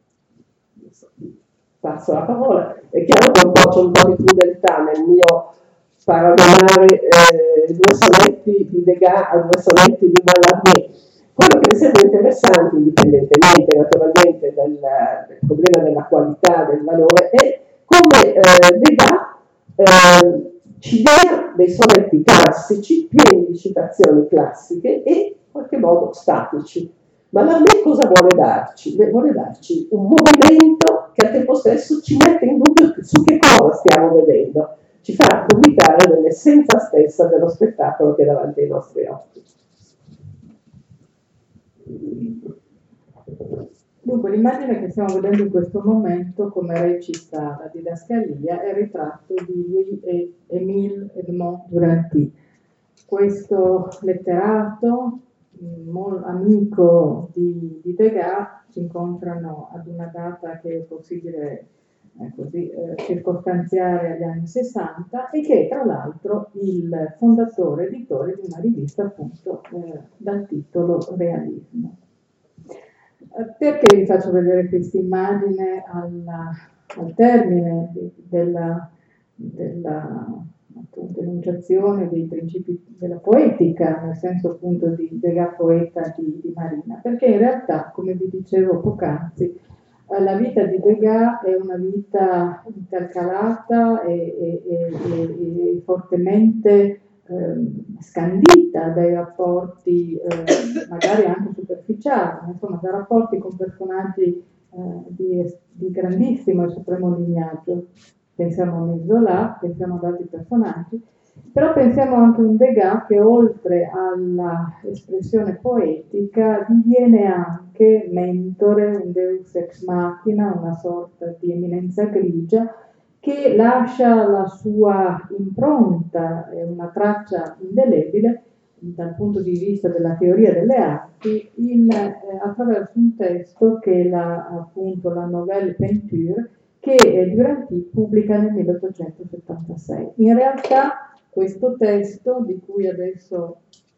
Passo la parola. È chiaro che un po' c'è un po' di crudeltà nel mio paragonare eh, due sonetti di Degas a due sonetti di Mallarmé. Quello che mi sembra interessante, indipendentemente naturalmente del, del problema della qualità, del valore, è come eh, Degas eh, ci dia dei sonetti classici, pieni di citazioni classiche e in qualche modo statici. Ma la me cosa vuole darci? Vuole darci un movimento che al tempo stesso ci mette in dubbio su che cosa stiamo vedendo, ci fa dubitare dell'essenza stessa dello spettacolo che è davanti ai nostri occhi. Dunque, l'immagine che stiamo vedendo in questo momento, come recita la didascalia, è il ritratto di Louis-Émile Edmond Duranty. Questo letterato, amico di, di Degas, si incontrano ad una data che è possibile eh, così, eh, circostanziare agli anni sessanta e che è tra l'altro il fondatore editore di una rivista appunto eh, dal titolo Realismo. Perché vi faccio vedere questa immagine alla, al termine della, della appunto, enunciazione dei principi della poetica, nel senso appunto di Degas poeta di, di Marina? Perché in realtà, come vi dicevo poc'anzi, la vita di Degas è una vita intercalata e, e, e, e fortemente eh, scandita dai rapporti eh, magari anche superficiali, insomma da rapporti con personaggi eh, di, di grandissimo e supremo lignaggio. Pensiamo a Mezola, pensiamo ad altri personaggi, però pensiamo anche a un Degas che oltre all'espressione poetica diviene anche mentore, un deus ex machina, una sorta di eminenza grigia che lascia la sua impronta e una traccia indelebile dal punto di vista della teoria delle arti in, eh, attraverso un testo che è la, appunto la Nouvelle Peinture che eh, Duranty pubblica nel milleottocentosettantasei. In realtà questo testo, di cui adesso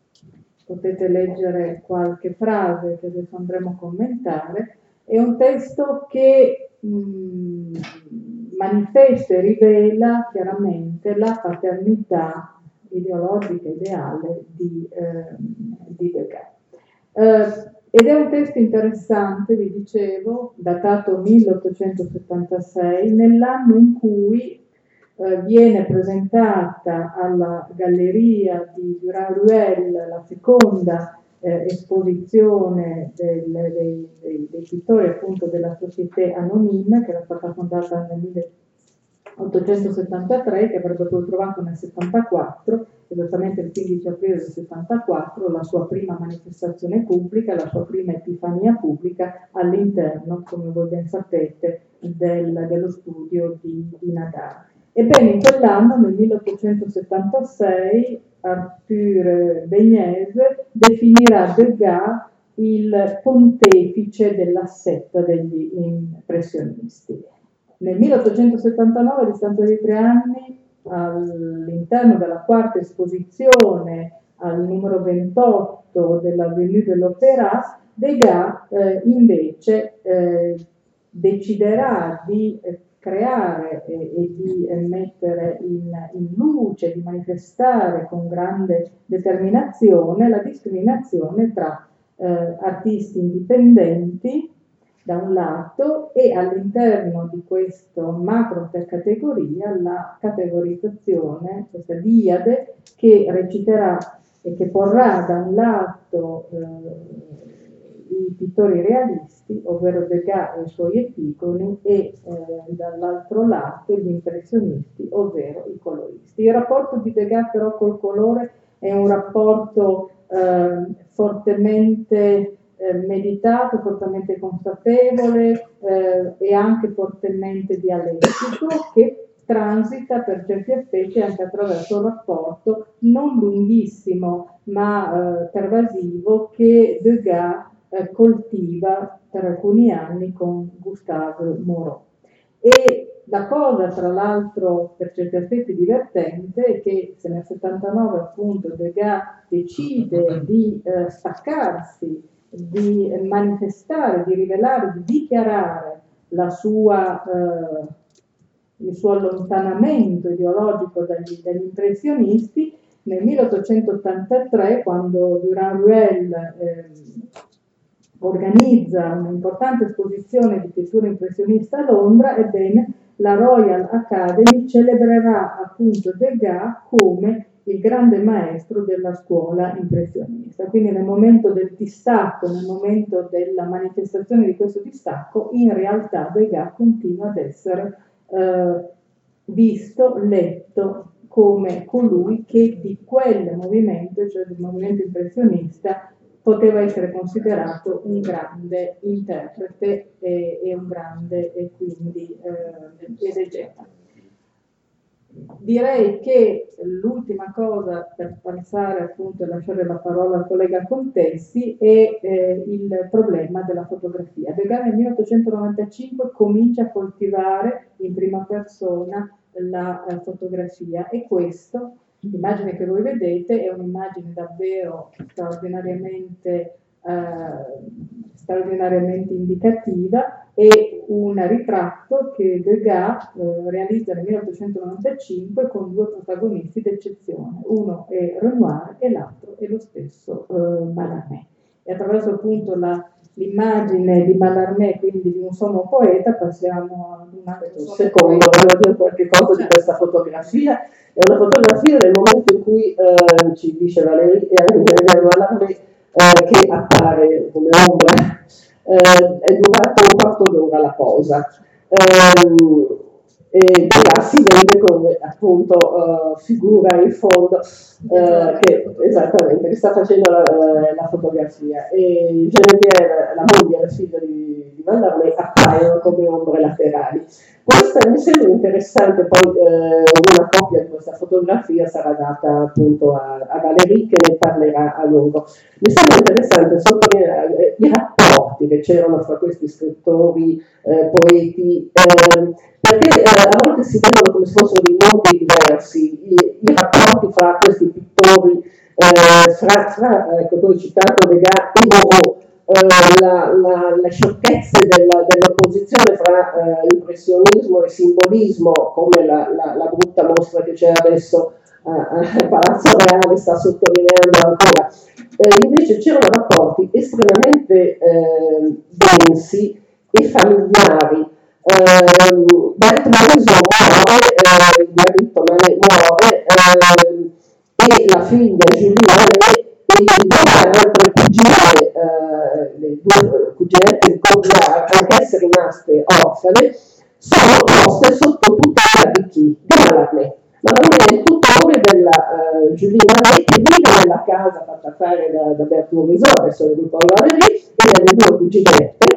potete leggere qualche frase che adesso andremo a commentare, è un testo che mh, manifesta e rivela chiaramente la paternità ideologica ideale di, eh, di Degas. Eh, ed è un testo interessante, vi dicevo, datato milleottocentosettantasei, nell'anno in cui eh, viene presentata alla Galleria di Durand-Ruel la seconda eh, esposizione del, dei, dei, dei pittori appunto della Société Anonyme, che era stata fondata nel milleottocentosettantatré, che avrebbe poi trovato nel settantaquattro, esattamente il quindici aprile del settantaquattro, la sua prima manifestazione pubblica, la sua prima epifania pubblica all'interno, come voi ben sapete, del, dello studio di, di Nadar. Ebbene, in quell'anno, nel milleottocentosettantasei, Arthur Bégnese definirà Degas il pontefice della setta degli impressionisti. Nel milleottocentosettantanove, a distanza di tre anni, all'interno della quarta esposizione al numero ventotto dell'Avenue de l'Opéra, Degas eh, invece eh, deciderà di eh, creare e, e di eh, mettere in, in luce, di manifestare con grande determinazione la discriminazione tra eh, artisti indipendenti da un lato e all'interno di questo macro categoria la categorizzazione, questa diade che reciterà e che porrà da un lato eh, i pittori realisti, ovvero Degas e i suoi epigoni, e eh, dall'altro lato gli impressionisti, ovvero i coloristi. Il rapporto di Degas però col colore è un rapporto eh, fortemente eh, meditato, fortemente consapevole eh, e anche fortemente dialettico, che transita per certi aspetti anche attraverso un rapporto non lunghissimo ma eh, pervasivo che Degas eh, coltiva per alcuni anni con Gustave Moreau. E la cosa, tra l'altro, per certi aspetti divertente, è che se nel settantanove appunto Degas decide di eh, staccarsi, di manifestare, di rivelare, di dichiarare la sua eh, il suo allontanamento ideologico dagli, dagli impressionisti, nel milleottocentottantatré, quando Durand-Ruel eh, organizza un'importante esposizione di pittura impressionista a Londra, ebbene la Royal Academy celebrerà appunto Degas come il grande maestro della scuola impressionista. Quindi nel momento del distacco, nel momento della manifestazione di questo distacco, in realtà Degas continua ad essere Eh, visto, letto come colui che di quel movimento, cioè del movimento impressionista, poteva essere considerato un grande interprete e, e un grande e quindi eh, esegeta. Direi che l'ultima cosa per passare appunto e lasciare la parola al collega Contessi è eh, il problema della fotografia. Degas nel milleottocentonovantacinque comincia a coltivare in prima persona la eh, fotografia e questo, l'immagine che voi vedete è un'immagine davvero straordinariamente eh, straordinariamente indicativa, è un ritratto che Degas eh, realizza nel milleottocentonovantacinque con due protagonisti d'eccezione, uno è Renoir e l'altro è lo stesso eh, Mallarmé. E attraverso appunto la, l'immagine di Mallarmé, quindi di un sommo poeta, passiamo ad un altro secondo, volevo dire qualche cosa di questa fotografia. È una fotografia nel momento in cui eh, ci dice Valérie e anche Mallarmé Eh, che appare come ombra, eh, è durato un quarto d'ora la posa. Eh, e Degas si vede come appunto uh, figura in fondo uh, che esattamente che sta facendo la, la fotografia, e Geneviève, la moglie e la figlia di, di Mallarmé, appaiono come ombre laterali. Questa mi sembra interessante, poi eh, una copia di questa fotografia sarà data appunto a, a Valérie, che ne parlerà a lungo. Mi sembra interessante sottolineare i rapporti che c'erano fra questi scrittori, eh, poeti, eh, perché eh, a volte si vedono come se fossero dei mondi diversi, i, i rapporti fra questi pittori, eh, fra, fra ecco, tu hai citato Degas e Moreau, eh, la, la, le sciocchezze della, dell'opposizione fra eh, impressionismo e simbolismo, come la, la, la brutta mostra che c'è adesso a Palazzo Reale sta sottolineando ancora. Eh, invece c'erano rapporti estremamente eh, densi e familiari. Eh, Berthe Morisot muore, eh, il marito muore, eh, e la figlia Julie e le due altre cugine, eh, le due cuginette di Cognard, anch'esse rimaste orfane, sono poste sotto tutela di chi? Di Mallarmé. Mallarmé è il tutore della uh, Julie Marais, che vive nella casa fatta fare da, da Berthe Morisot, adesso il gruppo Valérie, e delle due cuginette,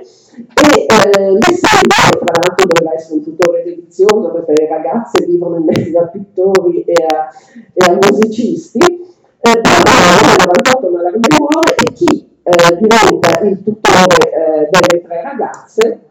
e eh, le segue, tra l'altro doveva essere un tutore delizioso, perché le ragazze vivono in mezzo a pittori e a, e a musicisti. Eh, però nel novantotto Mallarmé muore e chi eh, diventa il tutore eh, delle tre ragazze?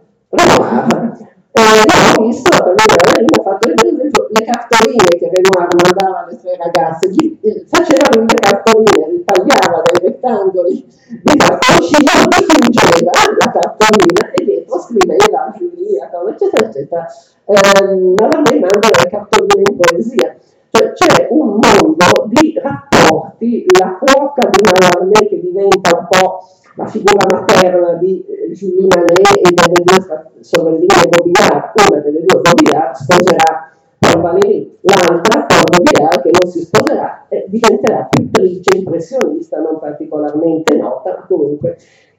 Renoir. Eh, ho visto, Valérie ha fatto per esempio le cartoline che Renoir mandava alle tre ragazze, gli, faceva lui le cartoline, li tagliava dai rettangoli di cartoncino, dipingeva la cartolina e dietro scriveva Giulia, eccetera, eccetera. Eh, Mallarmé manda le cartoline in poesia. Cioè, c'è un mondo di rapporti, la cuoca di Mallarmé che diventa un po' la figura materna di eh, Julie Manet e delle due sorelline Baudrillard. Una delle due Baudrillard sposerà Paul Valéry, l'altra Paul Baudrillard, che non si sposerà, e diventerà pittrice impressionista non particolarmente nota, ma comunque.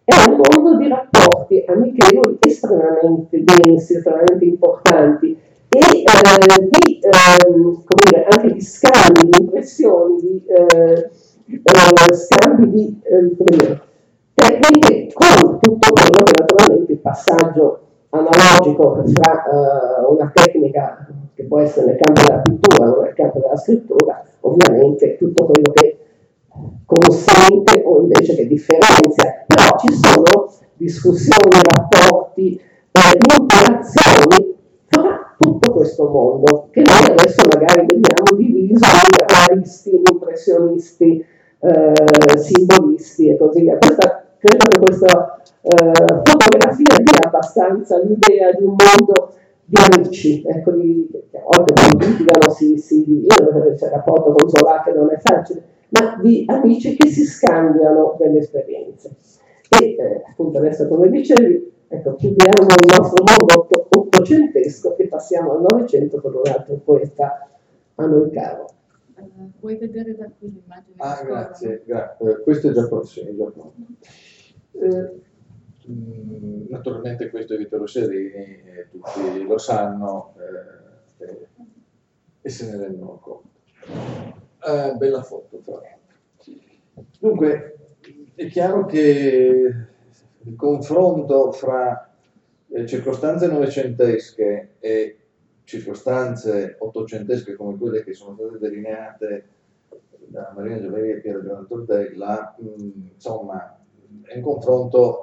è un mondo di rapporti amichevoli estremamente densi, estremamente importanti e eh, di, eh, come dire, anche di scambi, di impressioni, di eh, eh, scambi di eh, come dire, tecniche con tutto quello che naturalmente il passaggio analogico fra uh, una tecnica che può essere nel campo della pittura o nel campo della scrittura, ovviamente tutto quello che consente o invece che differenzia, però ci sono discussioni, rapporti, eh, interazioni fra tutto questo mondo che noi adesso magari vediamo diviso in realisti, impressionisti, eh, simbolisti e così via. Questa, credo che questa Uh, fotografia dia abbastanza l'idea di un mondo di amici, ecco, di, che a volte quando litigano si, si dividono perché c'è il rapporto con Zola che non è facile, ma di amici che si scambiano delle esperienze. E eh, appunto adesso, come dicevi, ecco, chiudiamo il nostro mondo ottocentesco e passiamo al Novecento con un altro poeta a noi caro. Uh, vuoi vedere da qui l'immagine? Ah, grazie, grazie. Questo è già pronto. È già pronto. Eh, Naturalmente questo è Vittorio Sereni, eh, tutti lo sanno eh, eh, e se ne rendono conto. Eh, bella foto, tra l'altro. Dunque, è chiaro che il confronto fra eh, circostanze novecentesche e circostanze ottocentesche come quelle che sono state delineate da Marina Gioveri e Piero Giovanni Tordella, mh, insomma, è un confronto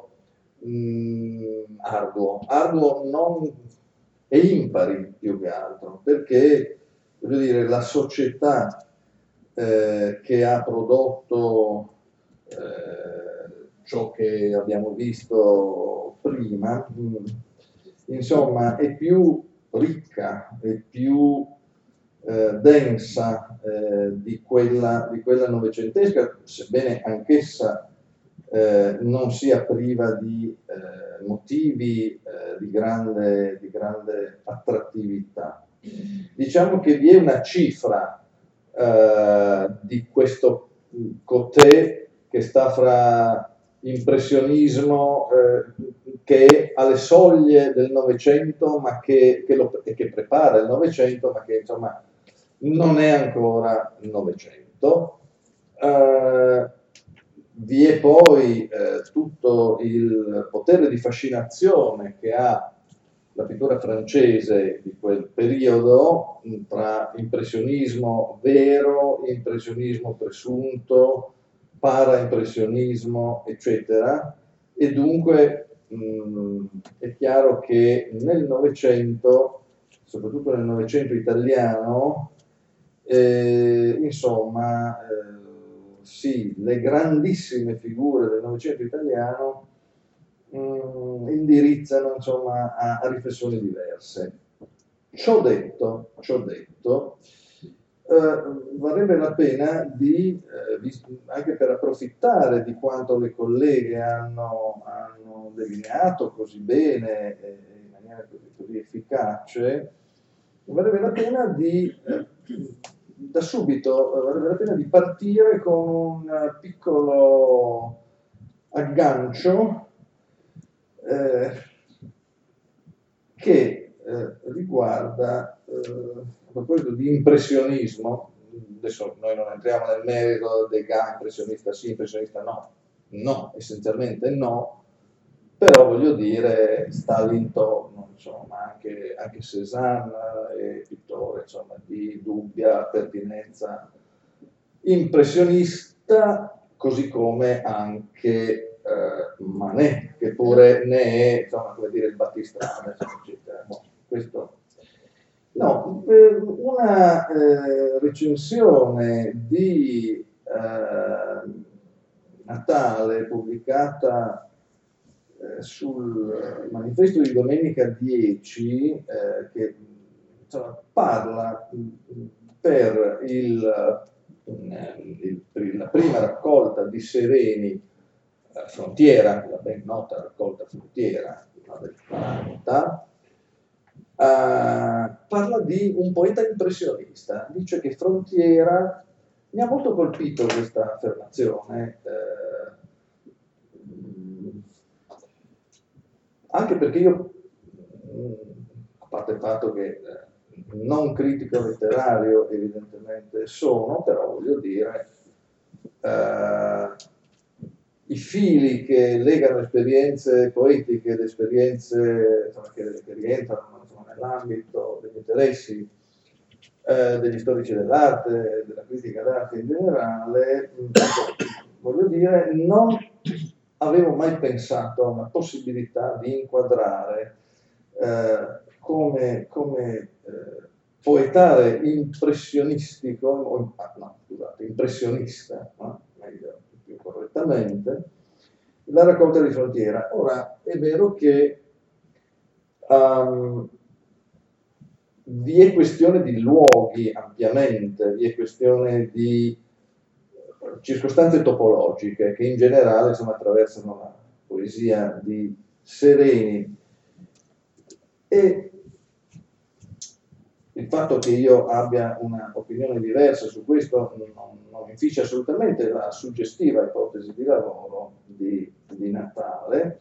Mm, arduo, arduo non, e impari più che altro, perché voglio dire, la società eh, che ha prodotto eh, ciò che abbiamo visto prima, mh, insomma, è più ricca, è più eh, densa eh, di quella, di quella novecentesca, sebbene anch'essa Eh, non sia priva di eh, motivi eh, di, grande, di grande attrattività. Diciamo che vi è una cifra eh, di questo cotè che sta fra impressionismo eh, che è alle soglie del Novecento, ma che, che, lo, che prepara il Novecento, ma che insomma non è ancora il Novecento. Eh, Vi è poi eh, tutto il potere di fascinazione che ha la pittura francese di quel periodo, tra impressionismo vero, impressionismo presunto, paraimpressionismo, eccetera, e dunque mh, è chiaro che nel Novecento, soprattutto nel Novecento italiano, eh, insomma, eh, sì, le grandissime figure del Novecento italiano mh, indirizzano insomma a, a riflessioni diverse. Ciò detto, ciò detto eh, varrebbe la pena di, eh, anche per approfittare di quanto le colleghe hanno, hanno delineato così bene e in maniera così, così efficace, varrebbe la pena di eh, da subito varrebbe la pena di partire con un piccolo aggancio eh, che eh, riguarda, eh, a proposito di impressionismo, adesso noi non entriamo nel merito Degas, impressionista sì, impressionista no, no, essenzialmente no, però voglio dire sta all'intorno, insomma, anche, anche Cézanne è pittore, insomma, di dubbia pertinenza impressionista, così come anche eh, Manet, che pure ne è, insomma, come dire, il battistrade, eccetera. No, questo... no, una eh, recensione di eh, Natale pubblicata sul manifesto di domenica dieci eh, che insomma, parla per, il, il, per la prima raccolta di Sereni eh, Frontiera, la ben nota raccolta Frontiera del quaranta, eh, parla di un poeta impressionista, dice che Frontiera, mi ha molto colpito questa affermazione, eh, anche perché io, a parte il fatto che eh, non critico letterario evidentemente sono, però voglio dire, eh, i fili che legano esperienze poetiche ed esperienze insomma, che, che rientrano insomma, nell'ambito degli interessi eh, degli storici dell'arte, della critica d'arte in generale, voglio dire, non avevo mai pensato a una possibilità di inquadrare eh, come, come eh, poetare impressionistico, o, no, scusate, impressionista, no? Meglio, più correttamente, la raccolta di frontiera. Ora, è vero che um, vi è questione di luoghi ampiamente, vi è questione di circostanze topologiche che in generale insomma, attraversano la poesia di Sereni, e il fatto che io abbia una opinione diversa su questo non, non inficia assolutamente la suggestiva ipotesi di lavoro di, di Natale.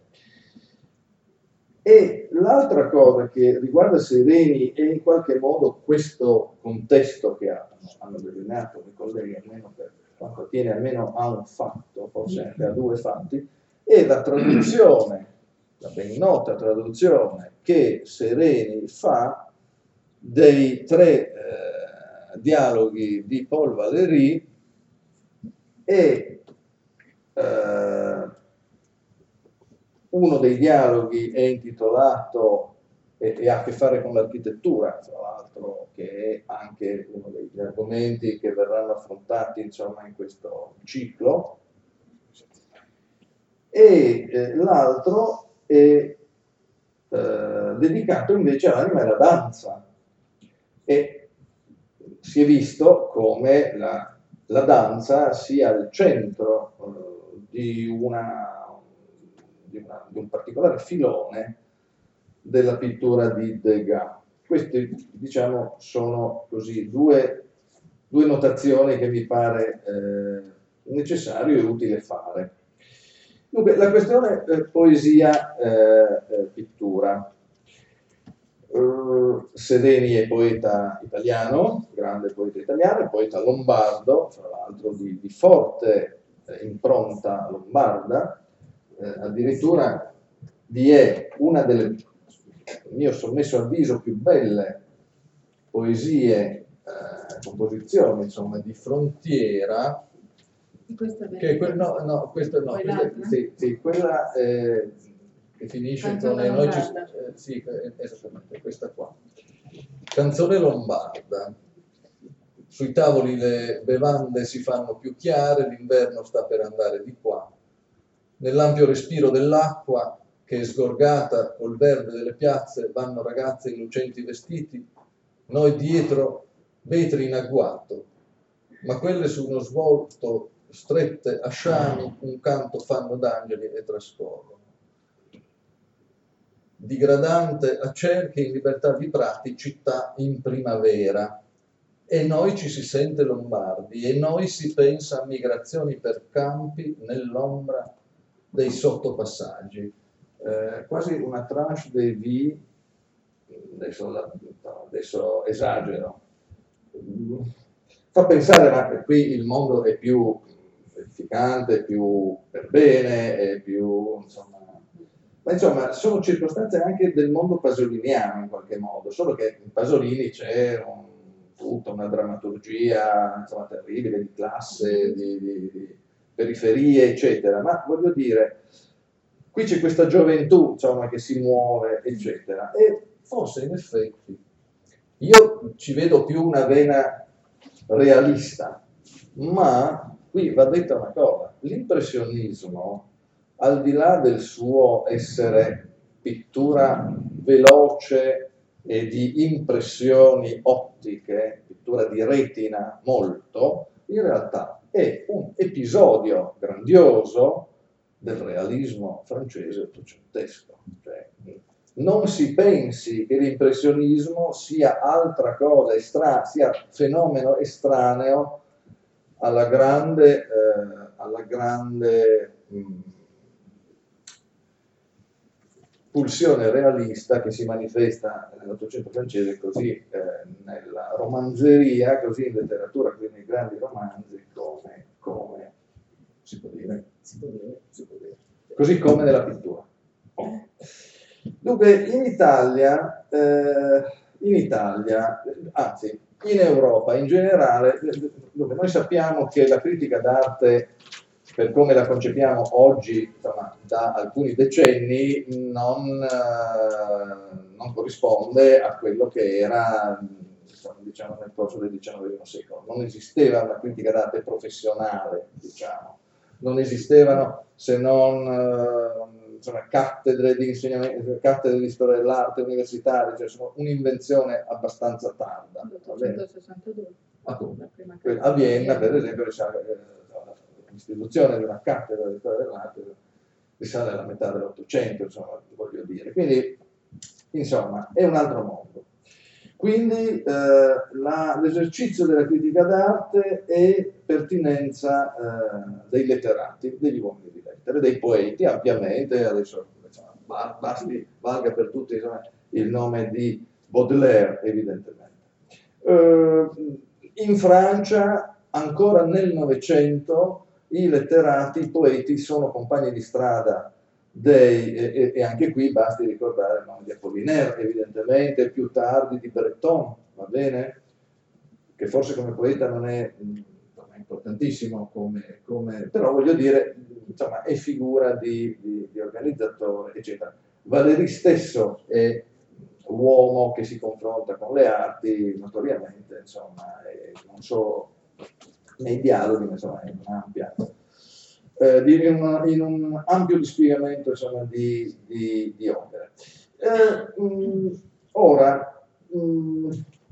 E l'altra cosa che riguarda Sereni e in qualche modo questo contesto che hanno, hanno delineato i colleghi, almeno per quanto attiene almeno a un fatto, forse anche a due fatti, è la traduzione, la ben nota traduzione che Sereni fa dei tre eh, dialoghi di Paul Valéry e eh, uno dei dialoghi è intitolato e, e ha a che fare con l'architettura, tra l'altro, che è anche uno degli argomenti che verranno affrontati insomma, in questo ciclo, e eh, l'altro è eh, dedicato invece all'anima e alla danza, e si è visto come la, la danza sia al centro eh, di una Di, una, di un particolare filone della pittura di Degas. Queste, diciamo, sono così due, due notazioni che mi pare eh, necessario e utile fare. Dunque, la questione eh, poesia-pittura. Eh, uh, Sereni è poeta italiano, grande poeta italiano, poeta lombardo, tra l'altro di, di forte eh, impronta lombarda. Eh, addirittura vi è una delle, mio sommesso avviso, più belle poesie, eh, composizioni insomma di frontiera, che è quel, no, no, questo no, quella, sì, sì, quella eh, che finisce Canzone con eh, noi ci, lombarda. eh, sì, esattamente, questa qua. Canzone lombarda. Sui tavoli le bevande si fanno più chiare, l'inverno sta per andare di qua. Nell'ampio respiro dell'acqua che è sgorgata col verde delle piazze vanno ragazze in lucenti vestiti, noi dietro vetri in agguato, ma quelle su uno svolto strette a sciami un canto fanno d'angeli e trascorrono. Digradante a cerchi in libertà di prati, città in primavera, e noi ci si sente lombardi, e noi si pensa a migrazioni per campi nell'ombra dei sottopassaggi. Eh, quasi una tranche de vie, adesso, adesso esagero, fa pensare, ma qui il mondo è più edificante, più per bene, è più, insomma, ma insomma sono circostanze anche del mondo pasoliniano in qualche modo, solo che in Pasolini c'è un, tutta una drammaturgia insomma, terribile, di classe, di, di, di periferie, eccetera, ma voglio dire, qui c'è questa gioventù insomma, che si muove, eccetera, e forse in effetti io ci vedo più una vena realista, ma qui va detta una cosa, l'impressionismo, al di là del suo essere pittura veloce e di impressioni ottiche, pittura di retina molto, in realtà è un episodio grandioso del realismo francese ottocentesco. Cioè, non si pensi che l'impressionismo sia altra cosa, estra- sia fenomeno estraneo alla grande, eh, alla grande mh, pulsione realista che si manifesta nell'Ottocento francese, così eh, nella romanzeria, così in letteratura, quindi nei grandi romanzi, come, come si può dire, si può dire, si può dire. Così come nella pittura. Oh. Dunque, in Italia, eh, in Italia, anzi, in Europa in generale, dunque, noi sappiamo che la critica d'arte, per come la concepiamo oggi, insomma, da alcuni decenni, non, eh, non corrisponde a quello che era, insomma, diciamo, nel corso del diciannovesimo secolo. Non esisteva una critica d'arte professionale, diciamo. Non esistevano se non eh, insomma, cattedre di insegnamento, cattedre di storia dell'arte universitarie, cioè sono un'invenzione abbastanza tarda. milleottocentosessantadue. Appunto. A Vienna, per esempio, l'istituzione di una cattedra di storia dell'arte risale alla metà dell'Ottocento, insomma, voglio dire. Quindi, insomma, è un altro mondo. Quindi eh, l'esercizio della critica d'arte è pertinenza eh, dei letterati, degli uomini di lettere, dei poeti, ampiamente, adesso insomma, basti, valga per tutti insomma, il nome di Baudelaire, evidentemente. Eh, in Francia, ancora nel Novecento, i letterati, i poeti sono compagni di strada dei, e, e anche qui basti ricordare il nome di Apollinaire, evidentemente, più tardi di Breton, va bene? Che forse come poeta non è, non è importantissimo, come, come, però voglio dire, insomma, è figura di, di, di organizzatore, eccetera. Valéry stesso è uomo che si confronta con le arti, notoriamente, insomma, e non solo nei dialoghi, ma insomma, è un'ampia... Eh, in, un, in un ampio dispiegamento insomma, di, di, di opere. Eh, mh, ora, mh,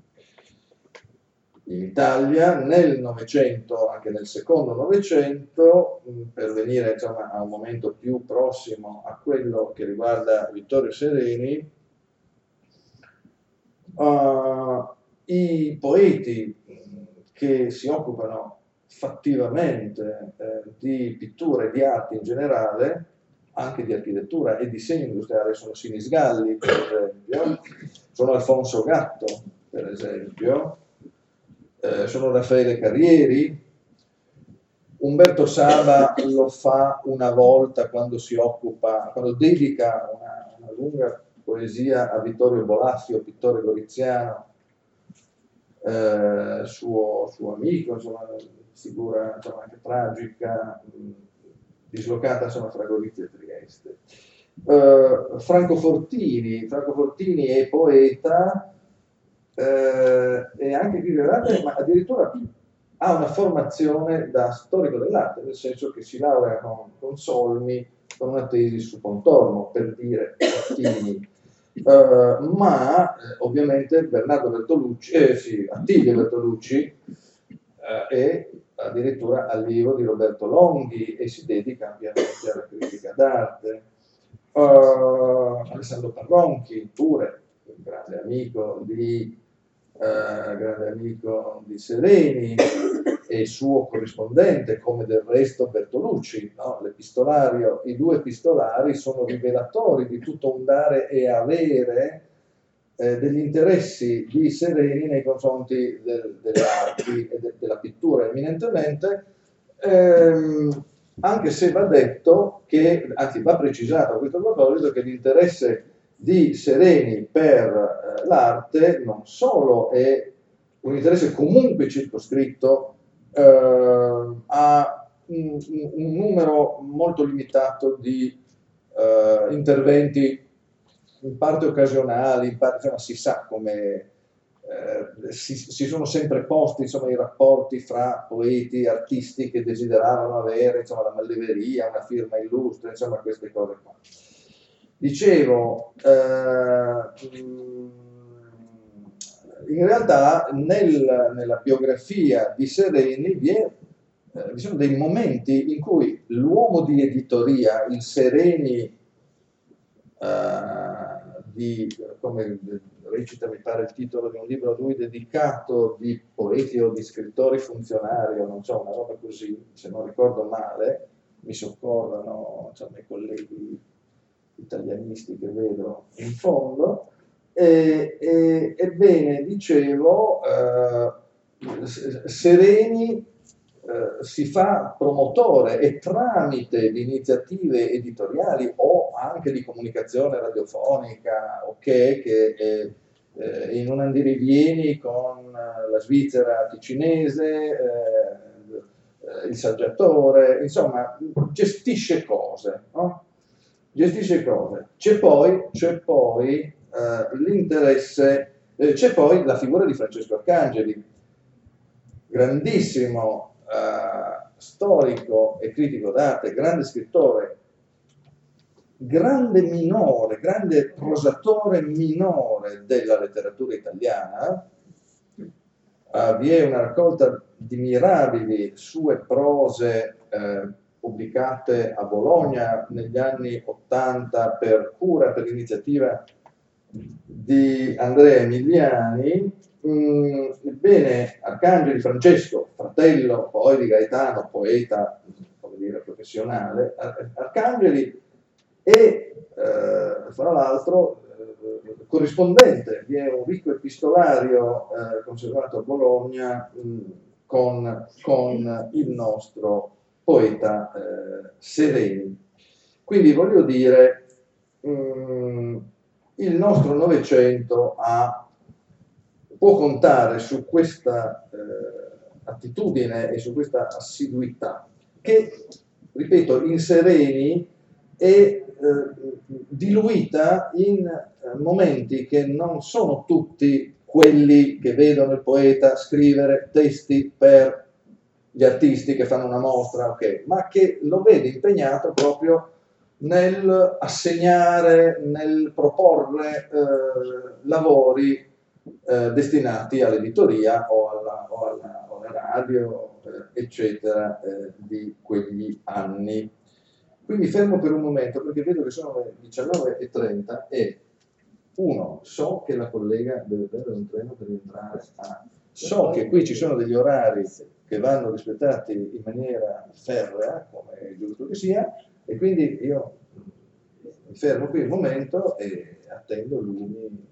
in Italia nel Novecento, anche nel secondo Novecento, mh, per venire insomma, a un momento più prossimo a quello che riguarda Vittorio Sereni, uh, i poeti mh, che si occupano fattivamente eh, di pittura e di arte in generale, anche di architettura e disegno industriale, sono Sinisgalli, per esempio, sono Alfonso Gatto, per esempio, eh, sono Raffaele Carrieri, Umberto Saba lo fa una volta quando si occupa, quando dedica una, una lunga poesia a Vittorio Bolaffio, pittore goriziano, eh, suo, suo amico, insomma, figura insomma, anche tragica, mh, dislocata insomma, fra Gorizia e Trieste. Uh, Franco Fortini, Franco Fortini è poeta eh, e anche criticante, ma addirittura ha una formazione da storico dell'arte, nel senso che si laurea con, con Solmi, con una tesi su Pontormo, per dire Fortini. Uh, ma eh, ovviamente Bernardo Bertolucci, eh, sì, Attilio Bertolucci eh, è addirittura allievo di Roberto Longhi e si dedica ampiamente alla critica d'arte. Uh, Alessandro Parronchi, pure un grande amico di, uh, grande amico di Sereni e suo corrispondente, come del resto Bertolucci, no? L'epistolario, i due epistolari sono rivelatori di tutto un dare e avere eh, degli interessi di Sereni nei confronti del, delle arti e de, della pittura eminentemente, ehm, anche se va detto che, anzi va precisato a questo proposito, che l'interesse di Sereni per eh, l'arte non solo è un interesse comunque circoscritto Uh, ha un, un numero molto limitato di uh, interventi, in parte occasionali, in parte insomma, si sa come uh, si, si sono sempre posti insomma, i rapporti fra poeti, artisti che desideravano avere insomma, la malleveria, una firma illustre, insomma queste cose qua. Dicevo, uh, in realtà nel, nella biografia di Sereni vi, è, eh, vi sono dei momenti in cui l'uomo di editoria, il Sereni, eh, di, come recita mi pare il titolo di un libro a lui dedicato di poeti o di scrittori funzionari, o non so, una roba così, se non ricordo male, mi soccorrono insomma, i colleghi italianisti che vedo in fondo. E, e, ebbene, dicevo, eh, Sereni eh, si fa promotore e tramite di iniziative editoriali o anche di comunicazione radiofonica, ok, che eh, eh, in un andirivieni con la Svizzera ticinese, eh, il saggiatore, insomma, gestisce cose, no? Gestisce cose. C'è poi, c'è poi eh, l'interesse, eh, c'è poi la figura di Francesco Arcangeli, grandissimo eh, storico e critico d'arte, grande scrittore, grande minore, grande prosatore minore della letteratura italiana. Uh, vi è una raccolta di mirabili sue prose eh, pubblicate a Bologna negli anni ottanta per cura, per iniziativa di Andrea Emiliani. Mm, ebbene, Arcangeli Francesco, fratello poi di Gaetano, poeta, come dire, professionale, Ar- Arcangeli è, eh, fra l'altro, corrispondente, vi è un ricco epistolario eh, conservato a Bologna mh, con, con il nostro poeta eh, Sereni. Quindi voglio dire, mh, il nostro Novecento ha, può contare su questa eh, attitudine e su questa assiduità che, ripeto, in Sereni è Eh, diluita in eh, momenti che non sono tutti quelli che vedono il poeta scrivere testi per gli artisti che fanno una mostra, okay, ma che lo vede impegnato proprio nel assegnare, nel proporre eh, lavori eh, destinati all'editoria o alla, o alla, o alla radio, eh, eccetera, eh, di quegli anni. Qui mi fermo per un momento perché vedo che sono le diciannove e trenta e uno, so che la collega deve prendere un treno per rientrare a... So che qui ci sono degli orari che vanno rispettati in maniera ferrea, come è giusto che sia, e quindi io mi fermo qui un momento e attendo lui.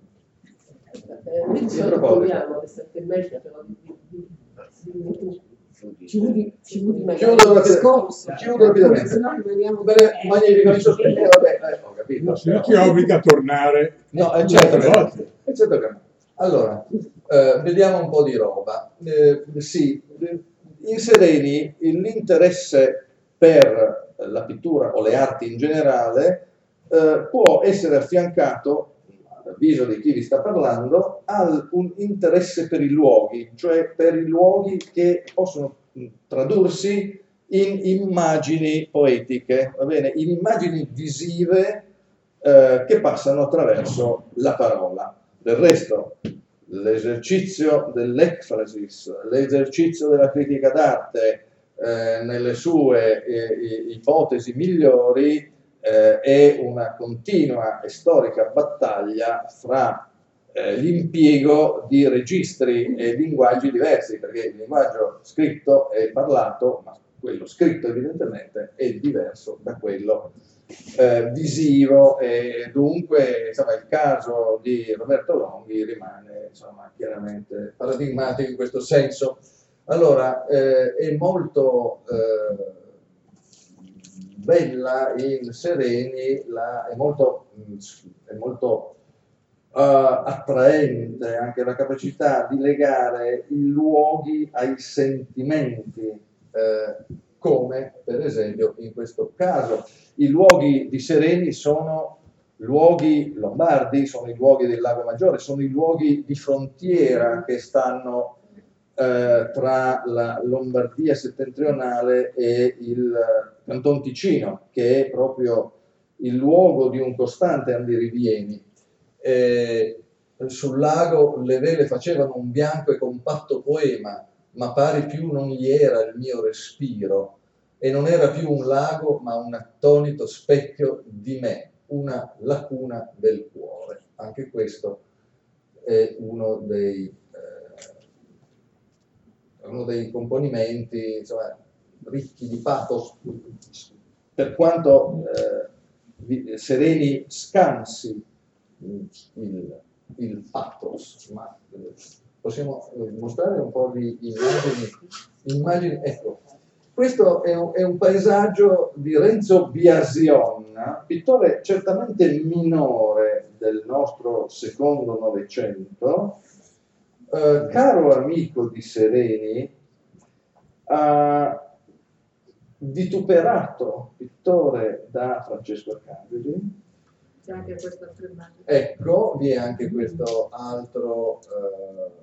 Eh, noi di solito torniamo alle sette e mezza, però di, di, di, di, Chiudi, chiudi chiudo rapidamente. Chiudo rapidamente. Bene, magnifico, mi sospende. Vabbè, eh, ho capito. No, se no ti obbliga a tornare. No, è certo che no. È certo che no. Allora, eh, vediamo un po' di roba. Eh, sì, in Sereni l'interesse per la pittura o le arti in generale eh, può essere affiancato, all'avviso di chi vi sta parlando, a un interesse per i luoghi, cioè per i luoghi che possono tradursi in immagini poetiche, va bene? In immagini visive eh, che passano attraverso la parola. Del resto, l'esercizio dell'ekphrasis, l'esercizio della critica d'arte eh, nelle sue eh, ipotesi migliori eh, è una continua e storica battaglia fra eh, l'impiego di registri e linguaggi diversi, perché il linguaggio scritto e parlato, ma quello scritto evidentemente è diverso da quello eh, visivo, e dunque insomma, il caso di Roberto Longhi rimane insomma, chiaramente paradigmatico in questo senso. Allora, eh, è molto eh, bella in Sereni, la, è molto, è molto uh, attraente anche la capacità di legare i luoghi ai sentimenti, eh, come per esempio in questo caso. I luoghi di Sereni sono luoghi lombardi, sono i luoghi del Lago Maggiore, sono i luoghi di frontiera che stanno eh, tra la Lombardia settentrionale e il Canton Ticino, che è proprio il luogo di un costante andirivieni. Eh, sul lago le vele facevano un bianco e compatto poema, ma pari più non gli era il mio respiro, e non era più un lago, ma un attonito specchio di me, una lacuna del cuore. Anche questo è uno dei, eh, uno dei componimenti insomma, ricchi di pathos, per quanto eh, Sereni scansi il, il pathos, ma eh, possiamo mostrare un po' di immagini, immagini ecco, questo è un, è un paesaggio di Renzo Biasion, pittore certamente minore del nostro secondo Novecento, eh, caro amico di Sereni, eh, vituperato pittore da Francesco Arcangeli. C'è anche questa altra immagine. Ecco, vi è anche questo altro eh,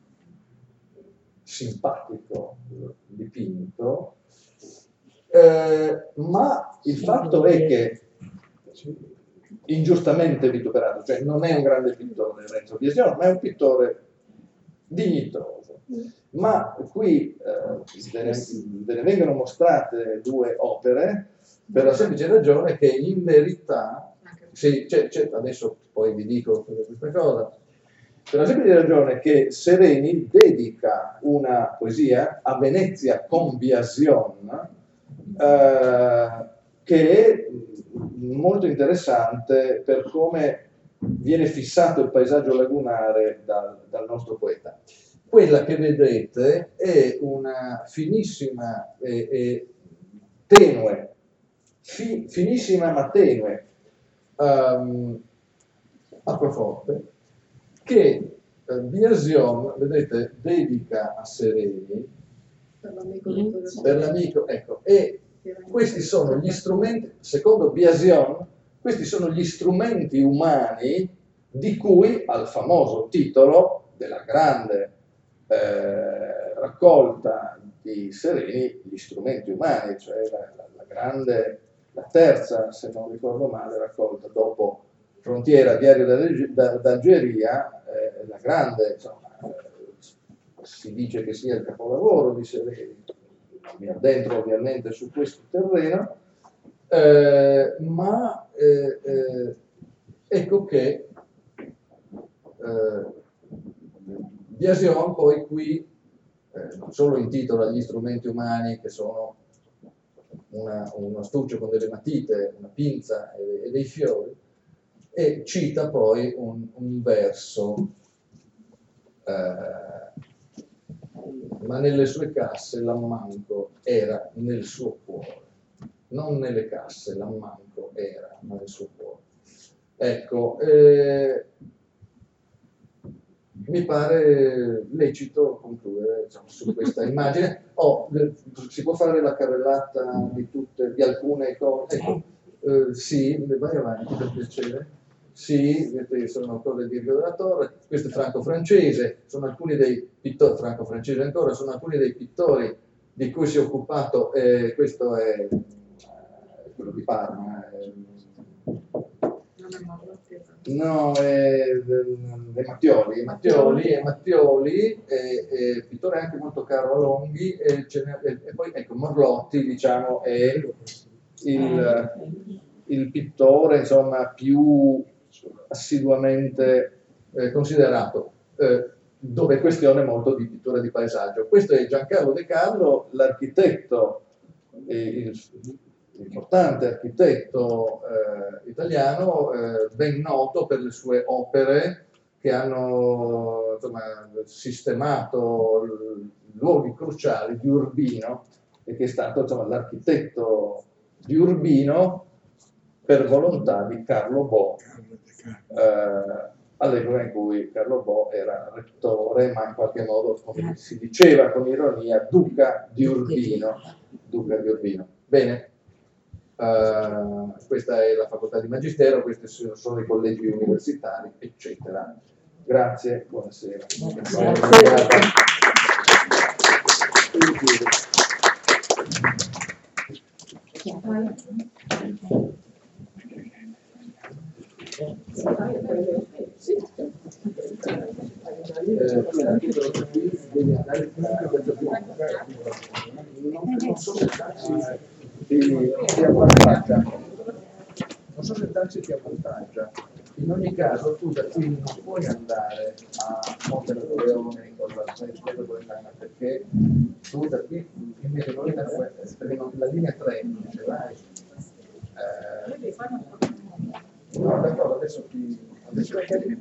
simpatico dipinto, eh, ma il fatto è che ingiustamente vituperato, cioè non è un grande pittore Renzo Biasion, ma è un pittore dignitoso. Ma qui eh, ve, ne, ve ne vengono mostrate due opere per la semplice ragione che in verità, sì, c'è, c'è, adesso poi vi dico questa cosa, per la semplice ragione che Sereni dedica una poesia a Venezia con Biasion, eh, che è molto interessante per come viene fissato il paesaggio lagunare dal, dal nostro poeta. Quella che vedete è una finissima e, e tenue, fi, finissima ma tenue um, acquaforte che eh, Biasion, vedete, dedica a Sereni per l'amico, ecco, e questi sono gli strumenti, secondo Biasion, questi sono gli strumenti umani di cui al famoso titolo della grande eh, raccolta di Sereni, gli strumenti umani, cioè la, la, la grande, la terza, se non ricordo male, raccolta dopo Frontiera, Diario d'Algeria, eh, la grande, insomma, eh, si dice che sia il capolavoro di Sereni, mi addentro ovviamente su questo terreno, eh, ma eh, eh, ecco che eh, Biasion poi qui eh, non solo intitola gli strumenti umani, che sono una, un astuccio con delle matite, una pinza e, e dei fiori, e cita poi un, un verso, eh, ma nelle sue casse l'ammanco era nel suo cuore, non nelle casse l'ammanco era, ma nel suo cuore. Ecco, eh, mi pare lecito concludere, diciamo, su questa immagine. Oh, si può fare la carrellata di tutte, di alcune cose? Ecco, eh, sì, vai avanti per piacere. Sì, vedete, sono cose di Rio della Torre, questo è franco-francese, sono alcuni dei pittori, franco-francese ancora, sono alcuni dei pittori di cui si è occupato, eh, questo è eh, quello di Parma. Eh, No, è, è Mattioli, è Mattioli, è Mattioli, è, è pittore anche molto caro a Longhi, e, e, e poi ecco Morlotti, diciamo, è il, il pittore, insomma, più assiduamente eh, considerato, eh, dove è questione molto di pittura di paesaggio. Questo è Giancarlo De Carlo, l'architetto, eh, importante architetto eh, italiano, eh, ben noto per le sue opere che hanno insomma, sistemato luoghi cruciali di Urbino, e che è stato insomma, l'architetto di Urbino per volontà di Carlo Bo, eh, all'epoca in cui Carlo Bo era rettore, ma in qualche modo, come si diceva con ironia, duca di Urbino. Duca di Urbino. Bene. Uh, questa è la facoltà di magistero, questi sono i collegi universitari, eccetera. Grazie, buonasera. Grazie. Non so se Ti, ti avvantaggia, non so se Taxi ti avvantaggia. In ogni caso tu da qui non puoi andare a Monte Napoleone con la Salernitana, perché tu da qui invece non, perché non, la linea tre non ce l'hai. Eh, No, d'accordo, adesso ti... Adesso ti